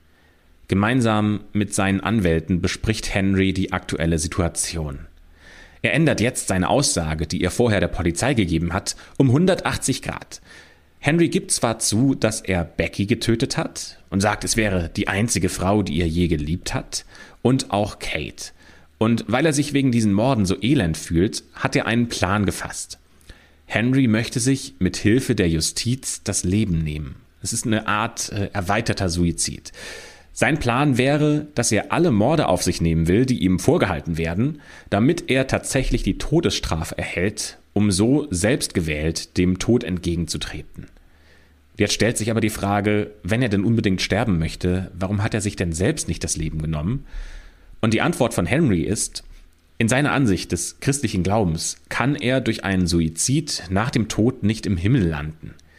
Gemeinsam mit seinen Anwälten bespricht Henry die aktuelle Situation. Er ändert jetzt seine Aussage, die er vorher der Polizei gegeben hat, um hundertachtzig Grad. Henry gibt zwar zu, dass er Becky getötet hat und sagt, es wäre die einzige Frau, die er je geliebt hat, und auch Kate. Und weil er sich wegen diesen Morden so elend fühlt, hat er einen Plan gefasst. Henry möchte sich mit Hilfe der Justiz das Leben nehmen. Es ist eine Art äh, erweiterter Suizid. Sein Plan wäre, dass er alle Morde auf sich nehmen will, die ihm vorgehalten werden, damit er tatsächlich die Todesstrafe erhält, um so selbstgewählt dem Tod entgegenzutreten. Jetzt stellt sich aber die Frage, wenn er denn unbedingt sterben möchte, warum hat er sich denn selbst nicht das Leben genommen? Und die Antwort von Henry ist, in seiner Ansicht des christlichen Glaubens kann er durch einen Suizid nach dem Tod nicht im Himmel landen.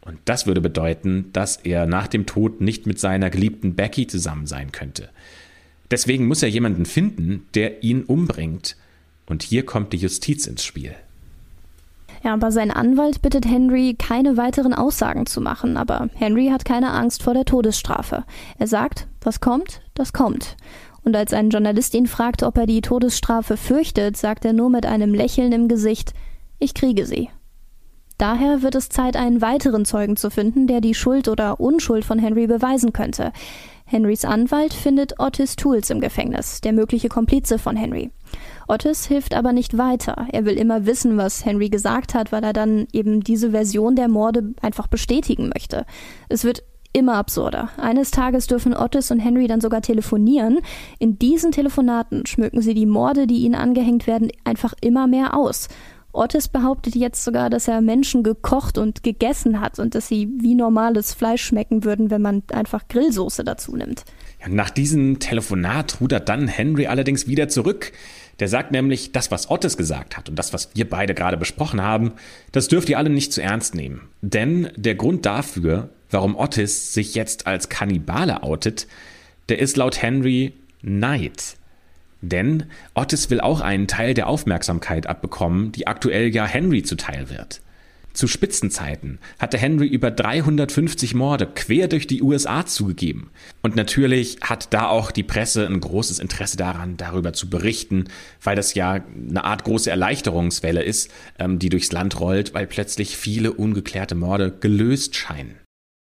Und das würde bedeuten, dass er nach dem Tod nicht mit seiner geliebten Becky zusammen sein könnte. Deswegen muss er jemanden finden, der ihn umbringt. Und hier kommt die Justiz ins Spiel.
Ja, aber sein Anwalt bittet Henry, keine weiteren Aussagen zu machen. Aber Henry hat keine Angst vor der Todesstrafe. Er sagt, was kommt, das kommt. Und als ein Journalist ihn fragt, ob er die Todesstrafe fürchtet, sagt er nur mit einem Lächeln im Gesicht, ich kriege sie. Daher wird es Zeit, einen weiteren Zeugen zu finden, der die Schuld oder Unschuld von Henry beweisen könnte. Henrys Anwalt findet Otis Toole im Gefängnis, der mögliche Komplize von Henry. Otis hilft aber nicht weiter. Er will immer wissen, was Henry gesagt hat, weil er dann eben diese Version der Morde einfach bestätigen möchte. Es wird immer absurder. Eines Tages dürfen Otis und Henry dann sogar telefonieren. In diesen Telefonaten schmücken sie die Morde, die ihnen angehängt werden, einfach immer mehr aus. Otis behauptet jetzt sogar, dass er Menschen gekocht und gegessen hat und dass sie wie normales Fleisch schmecken würden, wenn man einfach Grillsoße dazu nimmt.
Ja, nach diesem Telefonat rudert dann Henry allerdings wieder zurück. Der sagt nämlich, das, was Otis gesagt hat und das, was wir beide gerade besprochen haben, das dürft ihr alle nicht zu ernst nehmen. Denn der Grund dafür, warum Otis sich jetzt als Kannibale outet, der ist laut Henry Neid. Denn Otis will auch einen Teil der Aufmerksamkeit abbekommen, die aktuell ja Henry zuteil wird. Zu Spitzenzeiten hatte Henry über dreihundertfünfzig Morde quer durch die U S A zugegeben. Und natürlich hat da auch die Presse ein großes Interesse daran, darüber zu berichten, weil das ja eine Art große Erleichterungswelle ist, die durchs Land rollt, weil plötzlich viele ungeklärte Morde gelöst scheinen.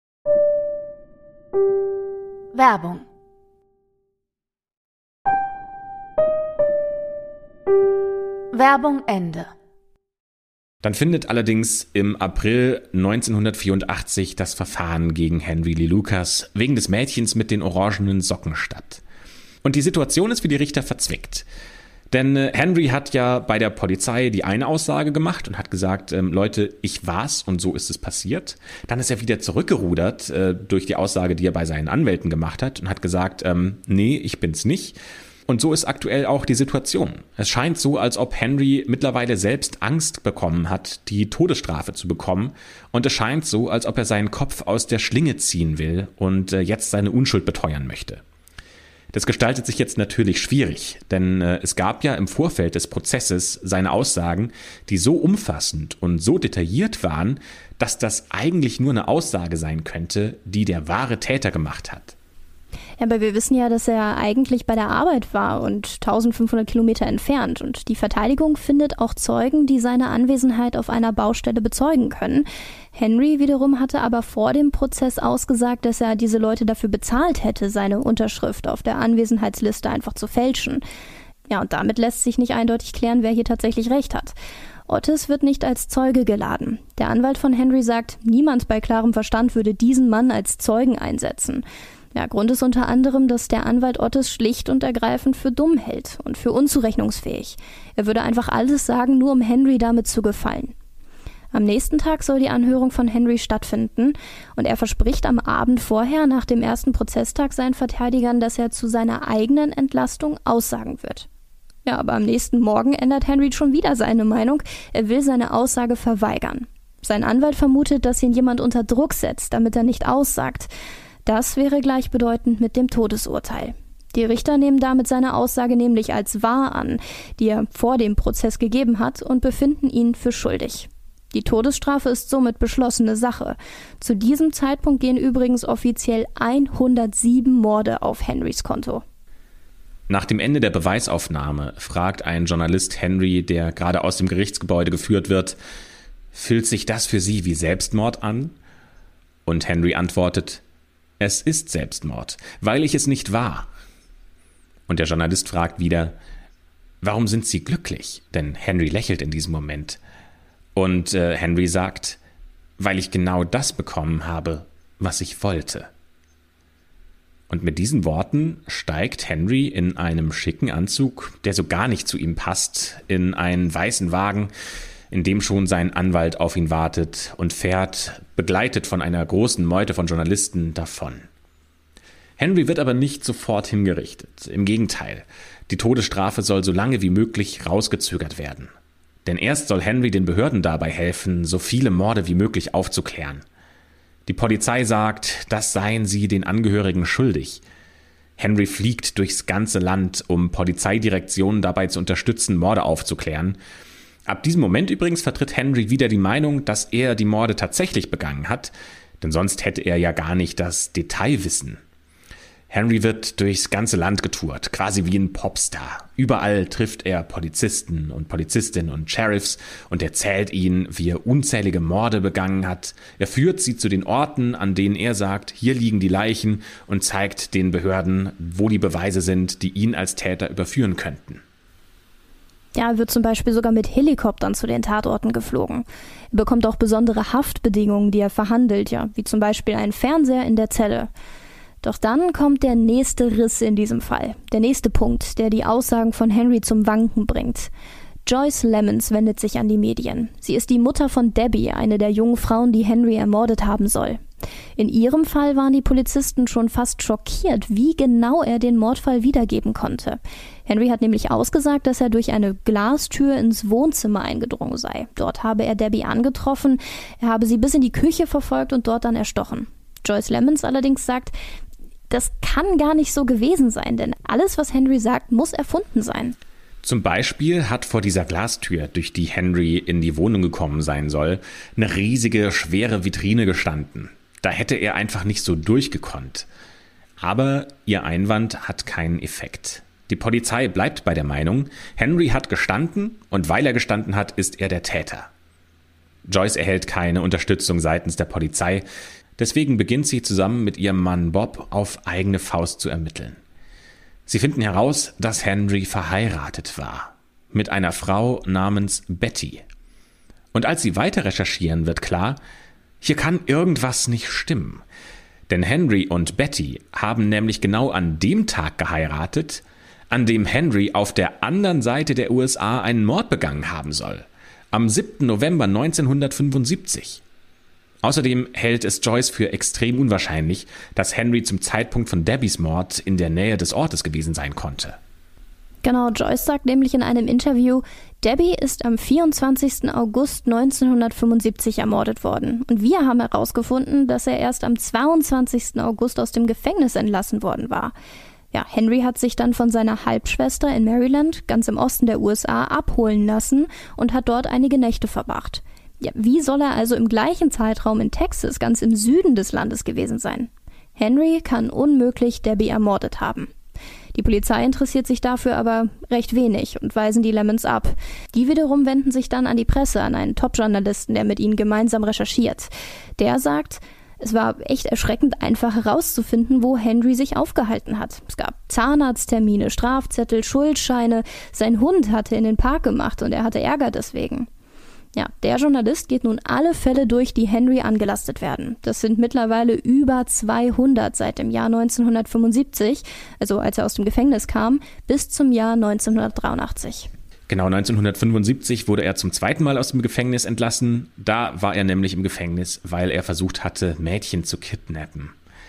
Werbung. Werbung Ende.
Dann findet allerdings im April neunzehnhundertvierundachtzig das Verfahren gegen Henry Lee Lucas wegen des Mädchens mit den orangenen Socken statt. Und die Situation ist für die Richter verzwickt. Denn Henry hat ja bei der Polizei die eine Aussage gemacht und hat gesagt, ähm, Leute, ich war's und so ist es passiert. Dann ist er wieder zurückgerudert äh, durch die Aussage, die er bei seinen Anwälten gemacht hat und hat gesagt, ähm, nee, ich bin's nicht. Und so ist aktuell auch die Situation. Es scheint so, als ob Henry mittlerweile selbst Angst bekommen hat, die Todesstrafe zu bekommen. Und es scheint so, als ob er seinen Kopf aus der Schlinge ziehen will und jetzt seine Unschuld beteuern möchte. Das gestaltet sich jetzt natürlich schwierig, denn es gab ja im Vorfeld des Prozesses seine Aussagen, die so umfassend und so detailliert waren, dass das eigentlich nur eine Aussage sein könnte, die der wahre Täter gemacht hat.
Ja, aber wir wissen ja, dass er eigentlich bei der Arbeit war und eintausendfünfhundert Kilometer entfernt. Und die Verteidigung findet auch Zeugen, die seine Anwesenheit auf einer Baustelle bezeugen können. Henry wiederum hatte aber vor dem Prozess ausgesagt, dass er diese Leute dafür bezahlt hätte, seine Unterschrift auf der Anwesenheitsliste einfach zu fälschen. Ja, und damit lässt sich nicht eindeutig klären, wer hier tatsächlich recht hat. Otis wird nicht als Zeuge geladen. Der Anwalt von Henry sagt, niemand bei klarem Verstand würde diesen Mann als Zeugen einsetzen. Ja, Grund ist unter anderem, dass der Anwalt Otis schlicht und ergreifend für dumm hält und für unzurechnungsfähig. Er würde einfach alles sagen, nur um Henry damit zu gefallen. Am nächsten Tag soll die Anhörung von Henry stattfinden und er verspricht am Abend vorher, nach dem ersten Prozesstag, seinen Verteidigern, dass er zu seiner eigenen Entlastung aussagen wird. Ja, aber am nächsten Morgen ändert Henry schon wieder seine Meinung. Er will seine Aussage verweigern. Sein Anwalt vermutet, dass ihn jemand unter Druck setzt, damit er nicht aussagt. Das wäre gleichbedeutend mit dem Todesurteil. Die Richter nehmen damit seine Aussage nämlich als wahr an, die er vor dem Prozess gegeben hat, und befinden ihn für schuldig. Die Todesstrafe ist somit beschlossene Sache. Zu diesem Zeitpunkt gehen übrigens offiziell hundertsieben Morde auf Henrys Konto.
Nach dem Ende der Beweisaufnahme fragt ein Journalist Henry, der gerade aus dem Gerichtsgebäude geführt wird, fühlt sich das für Sie wie Selbstmord an? Und Henry antwortet, es ist Selbstmord, weil ich es nicht war. Und der Journalist fragt wieder, warum sind Sie glücklich? Denn Henry lächelt in diesem Moment. Und äh, Henry sagt, weil ich genau das bekommen habe, was ich wollte. Und mit diesen Worten steigt Henry in einem schicken Anzug, der so gar nicht zu ihm passt, in einen weißen Wagen, in dem schon sein Anwalt auf ihn wartet, und fährt, begleitet von einer großen Meute von Journalisten, davon. Henry wird aber nicht sofort hingerichtet. Im Gegenteil, die Todesstrafe soll so lange wie möglich rausgezögert werden. Denn erst soll Henry den Behörden dabei helfen, so viele Morde wie möglich aufzuklären. Die Polizei sagt, das seien sie den Angehörigen schuldig. Henry fliegt durchs ganze Land, um Polizeidirektionen dabei zu unterstützen, Morde aufzuklären. Ab diesem Moment übrigens vertritt Henry wieder die Meinung, dass er die Morde tatsächlich begangen hat, denn sonst hätte er ja gar nicht das Detailwissen. Henry wird durchs ganze Land getourt, quasi wie ein Popstar. Überall trifft er Polizisten und Polizistinnen und Sheriffs und erzählt ihnen, wie er unzählige Morde begangen hat. Er führt sie zu den Orten, an denen er sagt, hier liegen die Leichen, und zeigt den Behörden, wo die Beweise sind, die ihn als Täter überführen könnten.
Ja, er wird zum Beispiel sogar mit Helikoptern zu den Tatorten geflogen. Er bekommt auch besondere Haftbedingungen, die er verhandelt, ja, wie zum Beispiel einen Fernseher in der Zelle. Doch dann kommt der nächste Riss in diesem Fall. Der nächste Punkt, der die Aussagen von Henry zum Wanken bringt. Joyce Lemons wendet sich an die Medien. Sie ist die Mutter von Debbie, eine der jungen Frauen, die Henry ermordet haben soll. In ihrem Fall waren die Polizisten schon fast schockiert, wie genau er den Mordfall wiedergeben konnte. Henry hat nämlich ausgesagt, dass er durch eine Glastür ins Wohnzimmer eingedrungen sei. Dort habe er Debbie angetroffen, er habe sie bis in die Küche verfolgt und dort dann erstochen. Joyce Lemons allerdings sagt, das kann gar nicht so gewesen sein, denn alles, was Henry sagt, muss erfunden sein.
Zum Beispiel hat vor dieser Glastür, durch die Henry in die Wohnung gekommen sein soll, eine riesige, schwere Vitrine gestanden. Da hätte er einfach nicht so durchgekonnt. Aber ihr Einwand hat keinen Effekt. Die Polizei bleibt bei der Meinung, Henry hat gestanden und weil er gestanden hat, ist er der Täter. Joyce erhält keine Unterstützung seitens der Polizei. Deswegen beginnt sie zusammen mit ihrem Mann Bob auf eigene Faust zu ermitteln. Sie finden heraus, dass Henry verheiratet war. Mit einer Frau namens Betty. Und als sie weiter recherchieren, wird klar, hier kann irgendwas nicht stimmen. Denn Henry und Betty haben nämlich genau an dem Tag geheiratet, an dem Henry auf der anderen Seite der U S A einen Mord begangen haben soll. Am siebten November neunzehnhundertfünfundsiebzig. Außerdem hält es Joyce für extrem unwahrscheinlich, dass Henry zum Zeitpunkt von Debbies Mord in der Nähe des Ortes gewesen sein konnte.
Genau, Joyce sagt nämlich in einem Interview, Debbie ist am vierundzwanzigsten August neunzehnhundertfünfundsiebzig ermordet worden. Und wir haben herausgefunden, dass er erst am zweiundzwanzigsten August aus dem Gefängnis entlassen worden war. Ja, Henry hat sich dann von seiner Halbschwester in Maryland, ganz im Osten der U S A, abholen lassen und hat dort einige Nächte verbracht. Ja, wie soll er also im gleichen Zeitraum in Texas, ganz im Süden des Landes gewesen sein? Henry kann unmöglich Debbie ermordet haben. Die Polizei interessiert sich dafür aber recht wenig und weisen die Lemons ab. Die wiederum wenden sich dann an die Presse, an einen Top-Journalisten, der mit ihnen gemeinsam recherchiert. Der sagt, es war echt erschreckend einfach herauszufinden, wo Henry sich aufgehalten hat. Es gab Zahnarzttermine, Strafzettel, Schuldscheine. Sein Hund hatte in den Park gemacht und er hatte Ärger deswegen. Ja, der Journalist geht nun alle Fälle durch, die Henry angelastet werden. Das sind mittlerweile über zweihundert seit dem Jahr neunzehnhundertfünfundsiebzig, also als er aus dem Gefängnis kam, bis zum Jahr neunzehnhundertdreiundachtzig.
Genau, neunzehnhundertfünfundsiebzig wurde er zum zweiten Mal aus dem Gefängnis entlassen. Da war er nämlich im Gefängnis, weil er versucht hatte, Mädchen zu kidnappen.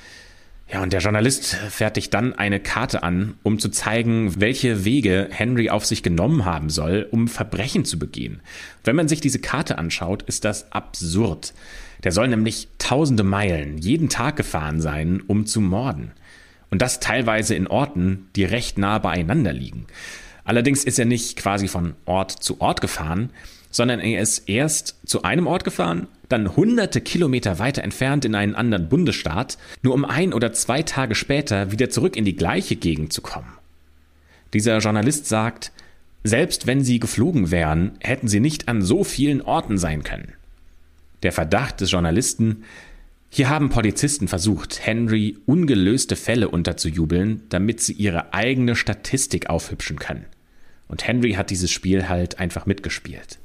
Ja, und der Journalist fertigt dann eine Karte an, um zu zeigen, welche Wege Henry auf sich genommen haben soll, um Verbrechen zu begehen. Wenn man sich diese Karte anschaut, ist das absurd. Der soll nämlich tausende Meilen jeden Tag gefahren sein, um zu morden. Und das teilweise in Orten, die recht nah beieinander liegen. Allerdings ist er nicht quasi von Ort zu Ort gefahren, sondern er ist erst zu einem Ort gefahren, dann hunderte Kilometer weiter entfernt in einen anderen Bundesstaat, nur um ein oder zwei Tage später wieder zurück in die gleiche Gegend zu kommen. Dieser Journalist sagt, selbst wenn sie geflogen wären, hätten sie nicht an so vielen Orten sein können. Der Verdacht des Journalisten: Hier haben Polizisten versucht, Henry ungelöste Fälle unterzujubeln, damit sie ihre eigene Statistik aufhübschen können. Und Henry hat dieses Spiel halt einfach mitgespielt.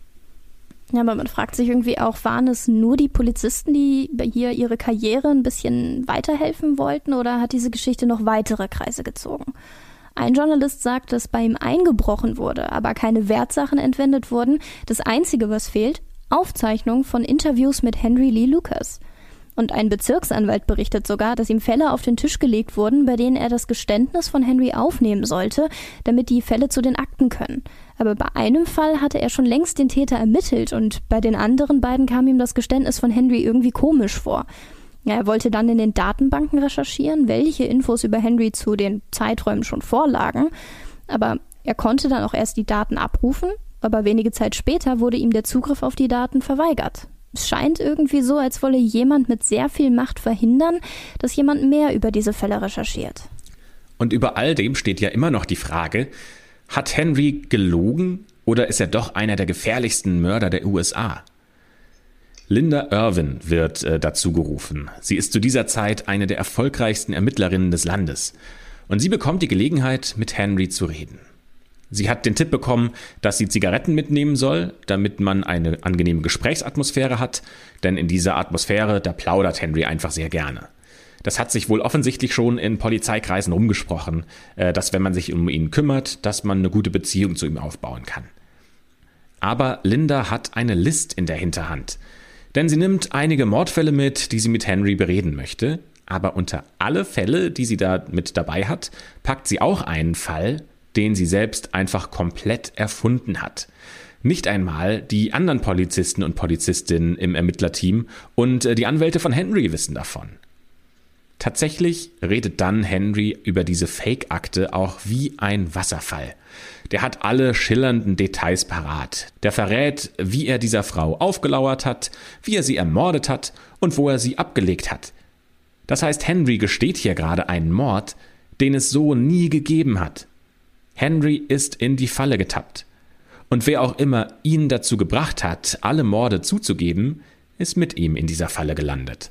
Ja, aber man fragt sich irgendwie auch, waren es nur die Polizisten, die hier ihre Karriere ein bisschen weiterhelfen wollten, oder hat diese Geschichte noch weitere Kreise gezogen? Ein Journalist sagt, dass bei ihm eingebrochen wurde, aber keine Wertsachen entwendet wurden. Das Einzige, was fehlt, Aufzeichnungen von Interviews mit Henry Lee Lucas. Und ein Bezirksanwalt berichtet sogar, dass ihm Fälle auf den Tisch gelegt wurden, bei denen er das Geständnis von Henry aufnehmen sollte, damit die Fälle zu den Akten können. Aber bei einem Fall hatte er schon längst den Täter ermittelt und bei den anderen beiden kam ihm das Geständnis von Henry irgendwie komisch vor. Ja, er wollte dann in den Datenbanken recherchieren, welche Infos über Henry zu den Zeiträumen schon vorlagen. Aber er konnte dann auch erst die Daten abrufen, aber wenige Zeit später wurde ihm der Zugriff auf die Daten verweigert. Es scheint irgendwie so, als wolle jemand mit sehr viel Macht verhindern, dass jemand mehr über diese Fälle recherchiert.
Und über all dem steht ja immer noch die Frage, hat Henry gelogen oder ist er doch einer der gefährlichsten Mörder der U S A? Linda Irvin wird äh, dazu gerufen. Sie ist zu dieser Zeit eine der erfolgreichsten Ermittlerinnen des Landes. Und sie bekommt die Gelegenheit, mit Henry zu reden. Sie hat den Tipp bekommen, dass sie Zigaretten mitnehmen soll, damit man eine angenehme Gesprächsatmosphäre hat, denn in dieser Atmosphäre, da plaudert Henry einfach sehr gerne. Das hat sich wohl offensichtlich schon in Polizeikreisen rumgesprochen, dass wenn man sich um ihn kümmert, dass man eine gute Beziehung zu ihm aufbauen kann. Aber Linda hat eine List in der Hinterhand, denn sie nimmt einige Mordfälle mit, die sie mit Henry bereden möchte, aber unter alle Fälle, die sie da mit dabei hat, packt sie auch einen Fall, den sie selbst einfach komplett erfunden hat. Nicht einmal die anderen Polizisten und Polizistinnen im Ermittlerteam und die Anwälte von Henry wissen davon. Tatsächlich redet dann Henry über diese Fake-Akte auch wie ein Wasserfall. Der hat alle schillernden Details parat. Der verrät, wie er dieser Frau aufgelauert hat, wie er sie ermordet hat und wo er sie abgelegt hat. Das heißt, Henry gesteht hier gerade einen Mord, den es so nie gegeben hat. Henry ist in die Falle getappt. Und wer auch immer ihn dazu gebracht hat, alle Morde zuzugeben, ist mit ihm in dieser Falle gelandet.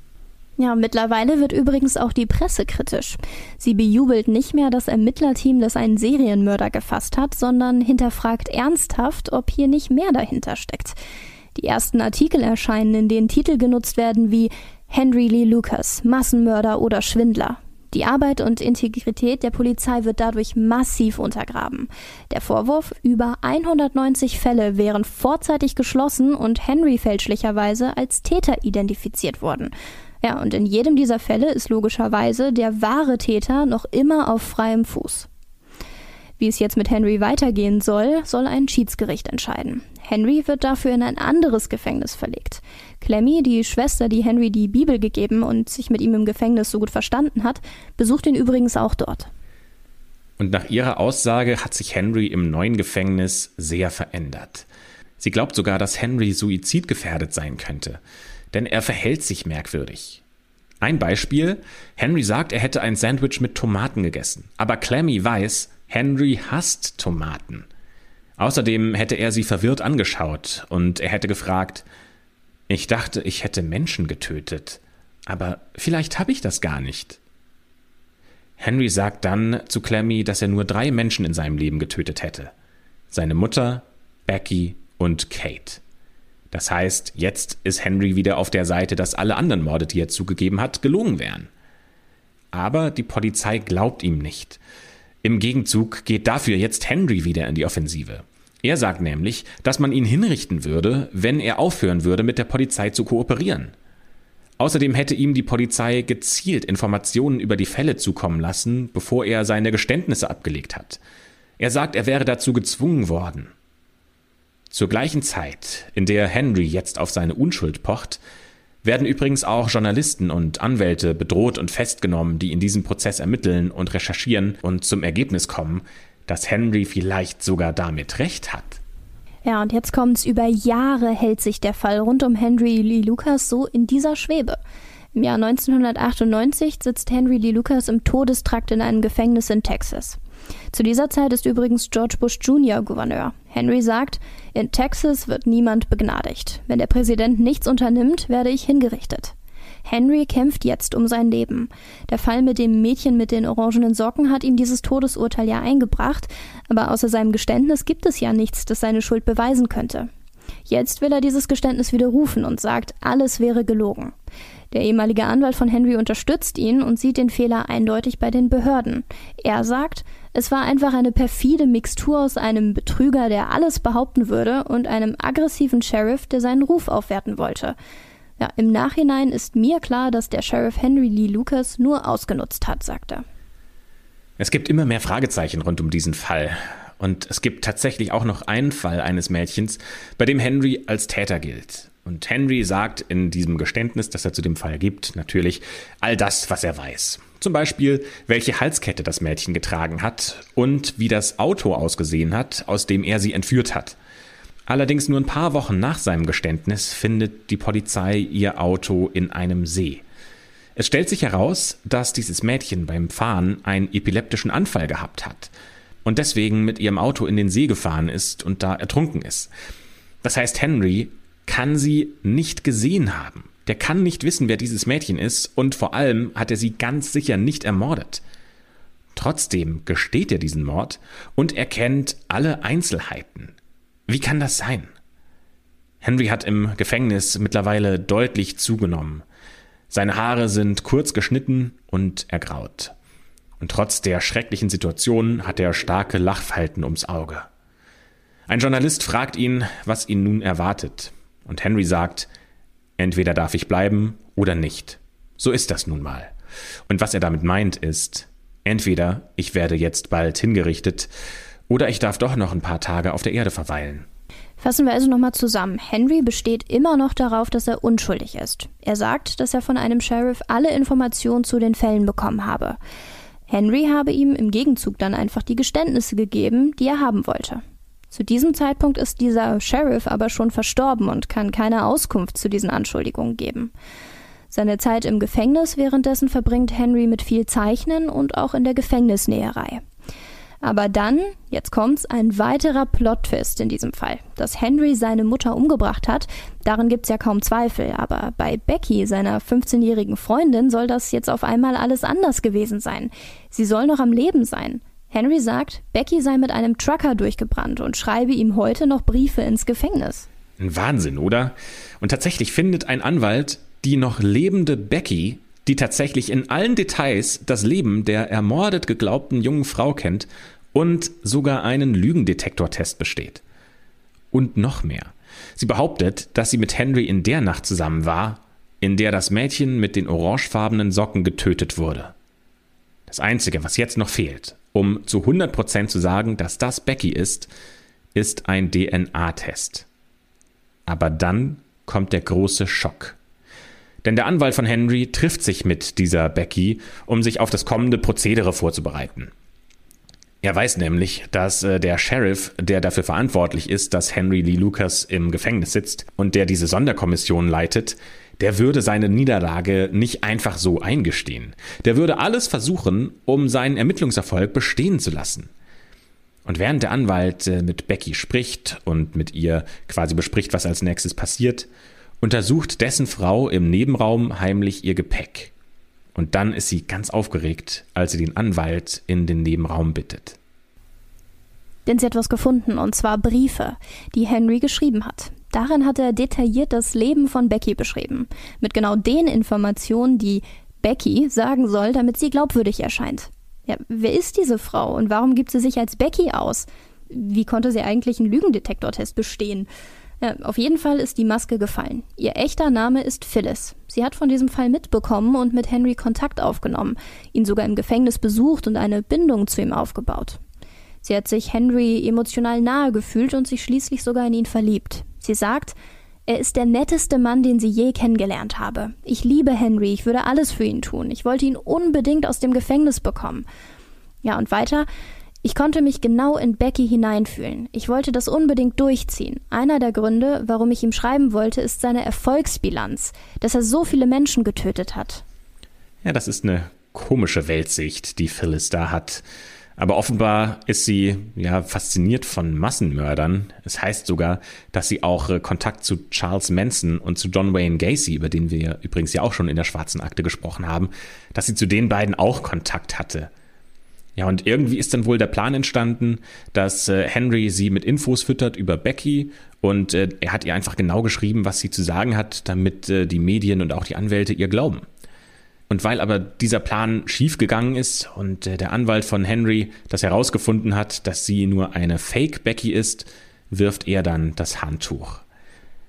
Ja, mittlerweile wird übrigens auch die Presse kritisch. Sie bejubelt nicht mehr das Ermittlerteam, das einen Serienmörder gefasst hat, sondern hinterfragt ernsthaft, ob hier nicht mehr dahinter steckt. Die ersten Artikel erscheinen, in denen Titel genutzt werden wie Henry Lee Lucas, Massenmörder oder Schwindler. Die Arbeit und Integrität der Polizei wird dadurch massiv untergraben. Der Vorwurf, über hundertneunzig Fälle wären vorzeitig geschlossen und Henry fälschlicherweise als Täter identifiziert worden. Ja, und in jedem dieser Fälle ist logischerweise der wahre Täter noch immer auf freiem Fuß. Wie es jetzt mit Henry weitergehen soll, soll ein Schiedsgericht entscheiden. Henry wird dafür in ein anderes Gefängnis verlegt. Clemmy, die Schwester, die Henry die Bibel gegeben und sich mit ihm im Gefängnis so gut verstanden hat, besucht ihn übrigens auch dort.
Und nach ihrer Aussage hat sich Henry im neuen Gefängnis sehr verändert. Sie glaubt sogar, dass Henry suizidgefährdet sein könnte, denn er verhält sich merkwürdig. Ein Beispiel: Henry sagt, er hätte ein Sandwich mit Tomaten gegessen, aber Clemmy weiß, Henry hasst Tomaten. Außerdem hätte er sie verwirrt angeschaut und er hätte gefragt: Ich dachte, ich hätte Menschen getötet, aber vielleicht habe ich das gar nicht. Henry sagt dann zu Clemmy, dass er nur drei Menschen in seinem Leben getötet hätte: seine Mutter, Becky und Kate. Das heißt, jetzt ist Henry wieder auf der Seite, dass alle anderen Morde, die er zugegeben hat, gelogen wären. Aber die Polizei glaubt ihm nicht. Im Gegenzug geht dafür jetzt Henry wieder in die Offensive. Er sagt nämlich, dass man ihn hinrichten würde, wenn er aufhören würde, mit der Polizei zu kooperieren. Außerdem hätte ihm die Polizei gezielt Informationen über die Fälle zukommen lassen, bevor er seine Geständnisse abgelegt hat. Er sagt, er wäre dazu gezwungen worden. Zur gleichen Zeit, in der Henry jetzt auf seine Unschuld pocht, werden übrigens auch Journalisten und Anwälte bedroht und festgenommen, die in diesem Prozess ermitteln und recherchieren und zum Ergebnis kommen, dass Henry vielleicht sogar damit recht hat.
Ja, und jetzt kommt's: Über Jahre hält sich der Fall rund um Henry Lee Lucas so in dieser Schwebe. Im Jahr neunzehnhundertachtundneunzig sitzt Henry Lee Lucas im Todestrakt in einem Gefängnis in Texas. Zu dieser Zeit ist übrigens George Bush Junior Gouverneur. Henry sagt, in Texas wird niemand begnadigt. Wenn der Präsident nichts unternimmt, werde ich hingerichtet. Henry kämpft jetzt um sein Leben. Der Fall mit dem Mädchen mit den orangenen Socken hat ihm dieses Todesurteil ja eingebracht, aber außer seinem Geständnis gibt es ja nichts, das seine Schuld beweisen könnte. Jetzt will er dieses Geständnis widerrufen und sagt, alles wäre gelogen. Der ehemalige Anwalt von Henry unterstützt ihn und sieht den Fehler eindeutig bei den Behörden. Er sagt, es war einfach eine perfide Mixtur aus einem Betrüger, der alles behaupten würde, und einem aggressiven Sheriff, der seinen Ruf aufwerten wollte. Ja, im Nachhinein ist mir klar, dass der Sheriff Henry Lee Lucas nur ausgenutzt hat, sagt er.
Es gibt immer mehr Fragezeichen rund um diesen Fall. Und es gibt tatsächlich auch noch einen Fall eines Mädchens, bei dem Henry als Täter gilt. Und Henry sagt in diesem Geständnis, das er zu dem Fall gibt, natürlich all das, was er weiß. Zum Beispiel, welche Halskette das Mädchen getragen hat und wie das Auto ausgesehen hat, aus dem er sie entführt hat. Allerdings nur ein paar Wochen nach seinem Geständnis findet die Polizei ihr Auto in einem See. Es stellt sich heraus, dass dieses Mädchen beim Fahren einen epileptischen Anfall gehabt hat und deswegen mit ihrem Auto in den See gefahren ist und da ertrunken ist. Das heißt, Henry kann sie nicht gesehen haben. Der kann nicht wissen, wer dieses Mädchen ist und vor allem hat er sie ganz sicher nicht ermordet. Trotzdem gesteht er diesen Mord und erkennt alle Einzelheiten. Wie kann das sein? Henry hat im Gefängnis mittlerweile deutlich zugenommen. Seine Haare sind kurz geschnitten und ergraut. Und trotz der schrecklichen Situation hat er starke Lachfalten ums Auge. Ein Journalist fragt ihn, was ihn nun erwartet. Und Henry sagt, entweder darf ich bleiben oder nicht. So ist das nun mal. Und was er damit meint ist, entweder ich werde jetzt bald hingerichtet oder ich darf doch noch ein paar Tage auf der Erde verweilen.
Fassen wir also nochmal zusammen. Henry besteht immer noch darauf, dass er unschuldig ist. Er sagt, dass er von einem Sheriff alle Informationen zu den Fällen bekommen habe. Henry habe ihm im Gegenzug dann einfach die Geständnisse gegeben, die er haben wollte. Zu diesem Zeitpunkt ist dieser Sheriff aber schon verstorben und kann keine Auskunft zu diesen Anschuldigungen geben. Seine Zeit im Gefängnis währenddessen verbringt Henry mit viel Zeichnen und auch in der Gefängnisnäherei. Aber dann, jetzt kommt's, ein weiterer Plot-Twist in diesem Fall. Dass Henry seine Mutter umgebracht hat, daran gibt's ja kaum Zweifel. Aber bei Becky, seiner fünfzehnjährigen Freundin, soll das jetzt auf einmal alles anders gewesen sein. Sie soll noch am Leben sein. Henry sagt, Becky sei mit einem Trucker durchgebrannt und schreibe ihm heute noch Briefe ins Gefängnis.
Ein Wahnsinn, oder? Und tatsächlich findet ein Anwalt die noch lebende Becky, die tatsächlich in allen Details das Leben der ermordet geglaubten jungen Frau kennt und sogar einen Lügendetektortest besteht. Und noch mehr. Sie behauptet, dass sie mit Henry in der Nacht zusammen war, in der das Mädchen mit den orangefarbenen Socken getötet wurde. Das Einzige, was jetzt noch fehlt, um zu hundert Prozent zu sagen, dass das Becky ist, ist ein D N A-Test. Aber dann kommt der große Schock. Denn der Anwalt von Henry trifft sich mit dieser Becky, um sich auf das kommende Prozedere vorzubereiten. Er weiß nämlich, dass äh, der Sheriff, der dafür verantwortlich ist, dass Henry Lee Lucas im Gefängnis sitzt und der diese Sonderkommission leitet, der würde seine Niederlage nicht einfach so eingestehen. Der würde alles versuchen, um seinen Ermittlungserfolg bestehen zu lassen. Und während der Anwalt äh, mit Becky spricht und mit ihr quasi bespricht, was als nächstes passiert, untersucht dessen Frau im Nebenraum heimlich ihr Gepäck. Und dann ist sie ganz aufgeregt, als sie den Anwalt in den Nebenraum bittet.
Denn sie hat was gefunden, und zwar Briefe, die Henry geschrieben hat. Darin hat er detailliert das Leben von Becky beschrieben. Mit genau den Informationen, die Becky sagen soll, damit sie glaubwürdig erscheint. Ja, wer ist diese Frau und warum gibt sie sich als Becky aus? Wie konnte sie eigentlich einen Lügendetektortest bestehen? Ja, auf jeden Fall ist die Maske gefallen. Ihr echter Name ist Phyllis. Sie hat von diesem Fall mitbekommen und mit Henry Kontakt aufgenommen, ihn sogar im Gefängnis besucht und eine Bindung zu ihm aufgebaut. Sie hat sich Henry emotional nahe gefühlt und sich schließlich sogar in ihn verliebt. Sie sagt, er ist der netteste Mann, den sie je kennengelernt habe. Ich liebe Henry, ich würde alles für ihn tun. Ich wollte ihn unbedingt aus dem Gefängnis bekommen. Ja, und weiter... Ich konnte mich genau in Becky hineinfühlen. Ich wollte das unbedingt durchziehen. Einer der Gründe, warum ich ihm schreiben wollte, ist seine Erfolgsbilanz, dass er so viele Menschen getötet hat.
Ja, das ist eine komische Weltsicht, die Phyllis da hat. Aber offenbar ist sie ja fasziniert von Massenmördern. Es heißt sogar, dass sie auch äh, Kontakt zu Charles Manson und zu John Wayne Gacy, über den wir übrigens ja auch schon in der Schwarzen Akte gesprochen haben, dass sie zu den beiden auch Kontakt hatte. Ja, und irgendwie ist dann wohl der Plan entstanden, dass äh, Henry sie mit Infos füttert über Becky und äh, er hat ihr einfach genau geschrieben, was sie zu sagen hat, damit äh, die Medien und auch die Anwälte ihr glauben. Und weil aber dieser Plan schiefgegangen ist und äh, der Anwalt von Henry das herausgefunden hat, dass sie nur eine Fake-Becky ist, wirft er dann das Handtuch.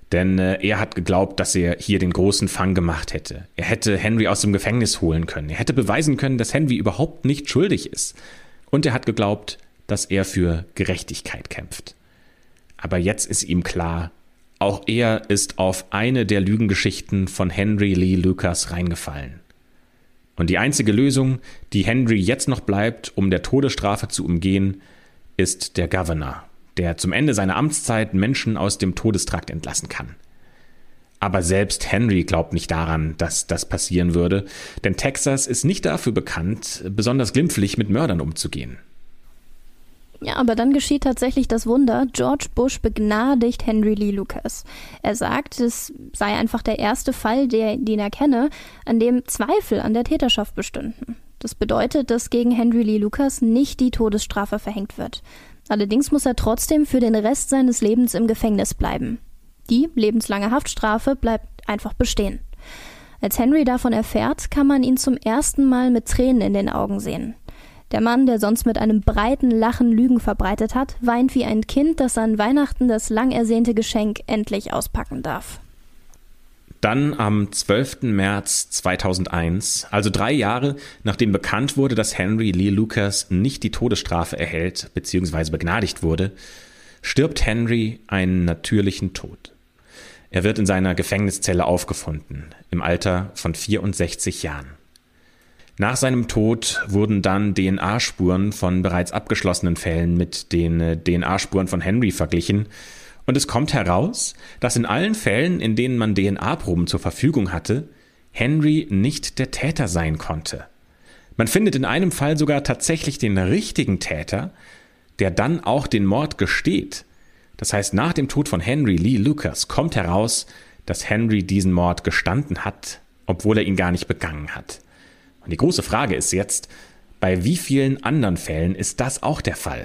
Denn äh, er hat geglaubt, dass er hier den großen Fang gemacht hätte. Er hätte Henry aus dem Gefängnis holen können. Er hätte beweisen können, dass Henry überhaupt nicht schuldig ist. Und er hat geglaubt, dass er für Gerechtigkeit kämpft. Aber jetzt ist ihm klar, auch er ist auf eine der Lügengeschichten von Henry Lee Lucas reingefallen. Und die einzige Lösung, die Henry jetzt noch bleibt, um der Todesstrafe zu umgehen, ist der Governor, der zum Ende seiner Amtszeit Menschen aus dem Todestrakt entlassen kann. Aber selbst Henry glaubt nicht daran, dass das passieren würde, denn Texas ist nicht dafür bekannt, besonders glimpflich mit Mördern umzugehen.
Ja, aber dann geschieht tatsächlich das Wunder. George Bush begnadigt Henry Lee Lucas. Er sagt, es sei einfach der erste Fall, der, den er kenne, an dem Zweifel an der Täterschaft bestünden. Das bedeutet, dass gegen Henry Lee Lucas nicht die Todesstrafe verhängt wird. Allerdings muss er trotzdem für den Rest seines Lebens im Gefängnis bleiben. Die lebenslange Haftstrafe bleibt einfach bestehen. Als Henry davon erfährt, kann man ihn zum ersten Mal mit Tränen in den Augen sehen. Der Mann, der sonst mit einem breiten Lachen Lügen verbreitet hat, weint wie ein Kind, das an Weihnachten das lang ersehnte Geschenk endlich auspacken darf.
Dann am zwölften März zweitausendeins, also drei Jahre nachdem bekannt wurde, dass Henry Lee Lucas nicht die Todesstrafe erhält bzw. begnadigt wurde, stirbt Henry einen natürlichen Tod. Er wird in seiner Gefängniszelle aufgefunden, im Alter von vierundsechzig Jahren. Nach seinem Tod wurden dann D N A-Spuren von bereits abgeschlossenen Fällen mit den D N A-Spuren von Henry verglichen. Und es kommt heraus, dass in allen Fällen, in denen man D N A-Proben zur Verfügung hatte, Henry nicht der Täter sein konnte. Man findet in einem Fall sogar tatsächlich den richtigen Täter, der dann auch den Mord gesteht. Das heißt, nach dem Tod von Henry Lee Lucas kommt heraus, dass Henry diesen Mord gestanden hat, obwohl er ihn gar nicht begangen hat. Und die große Frage ist jetzt, bei wie vielen anderen Fällen ist das auch der Fall?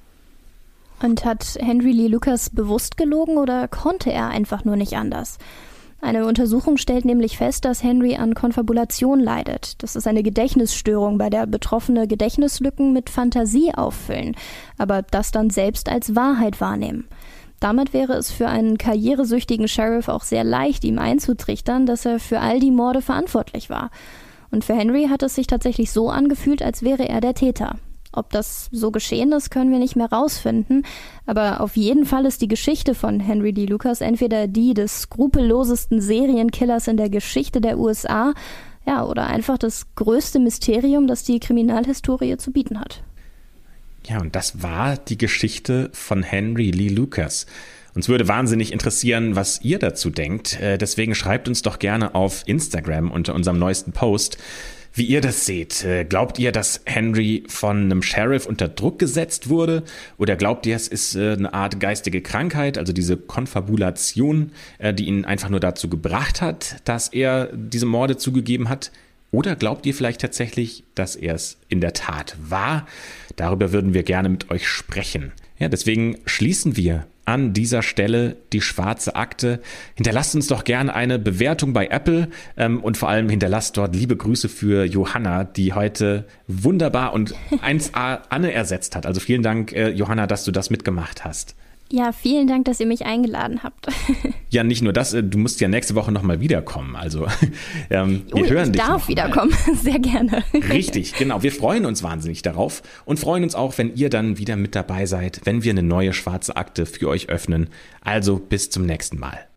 Und hat Henry Lee Lucas bewusst gelogen oder konnte er einfach nur nicht anders? Eine Untersuchung stellt nämlich fest, dass Henry an Konfabulation leidet. Das ist eine Gedächtnisstörung, bei der Betroffene Gedächtnislücken mit Fantasie auffüllen, aber das dann selbst als Wahrheit wahrnehmen. Damit wäre es für einen karrieresüchtigen Sheriff auch sehr leicht, ihm einzutrichtern, dass er für all die Morde verantwortlich war. Und für Henry hat es sich tatsächlich so angefühlt, als wäre er der Täter. Ob das so geschehen ist, können wir nicht mehr rausfinden. Aber auf jeden Fall ist die Geschichte von Henry Lee Lucas entweder die des skrupellosesten Serienkillers in der Geschichte der U S A, ja, oder einfach das größte Mysterium, das die Kriminalhistorie zu bieten hat.
Ja, und das war die Geschichte von Henry Lee Lucas. Uns würde wahnsinnig interessieren, was ihr dazu denkt. Deswegen schreibt uns doch gerne auf Instagram unter unserem neuesten Post, wie ihr das seht. Glaubt ihr, dass Henry von einem Sheriff unter Druck gesetzt wurde? Oder glaubt ihr, es ist eine Art geistige Krankheit, also diese Konfabulation, die ihn einfach nur dazu gebracht hat, dass er diese Morde zugegeben hat? Oder glaubt ihr vielleicht tatsächlich, dass er es in der Tat war? Darüber würden wir gerne mit euch sprechen. Ja, deswegen schließen wir an dieser Stelle die schwarze Akte. Hinterlasst uns doch gerne eine Bewertung bei Apple ähm, und vor allem hinterlasst dort liebe Grüße für Johanna, die heute wunderbar und eins a Anne ersetzt hat. Also vielen Dank, äh, Johanna, dass du das mitgemacht hast.
Ja, vielen Dank, dass ihr mich eingeladen habt.
Ja, nicht nur das, du musst ja nächste Woche nochmal wiederkommen. Also ähm, wir
oh,
hören
ich
dich. Ich
darf wiederkommen, sehr gerne.
Richtig, genau. Wir freuen uns wahnsinnig darauf und freuen uns auch, wenn ihr dann wieder mit dabei seid, wenn wir eine neue schwarze Akte für euch öffnen. Also bis zum nächsten Mal.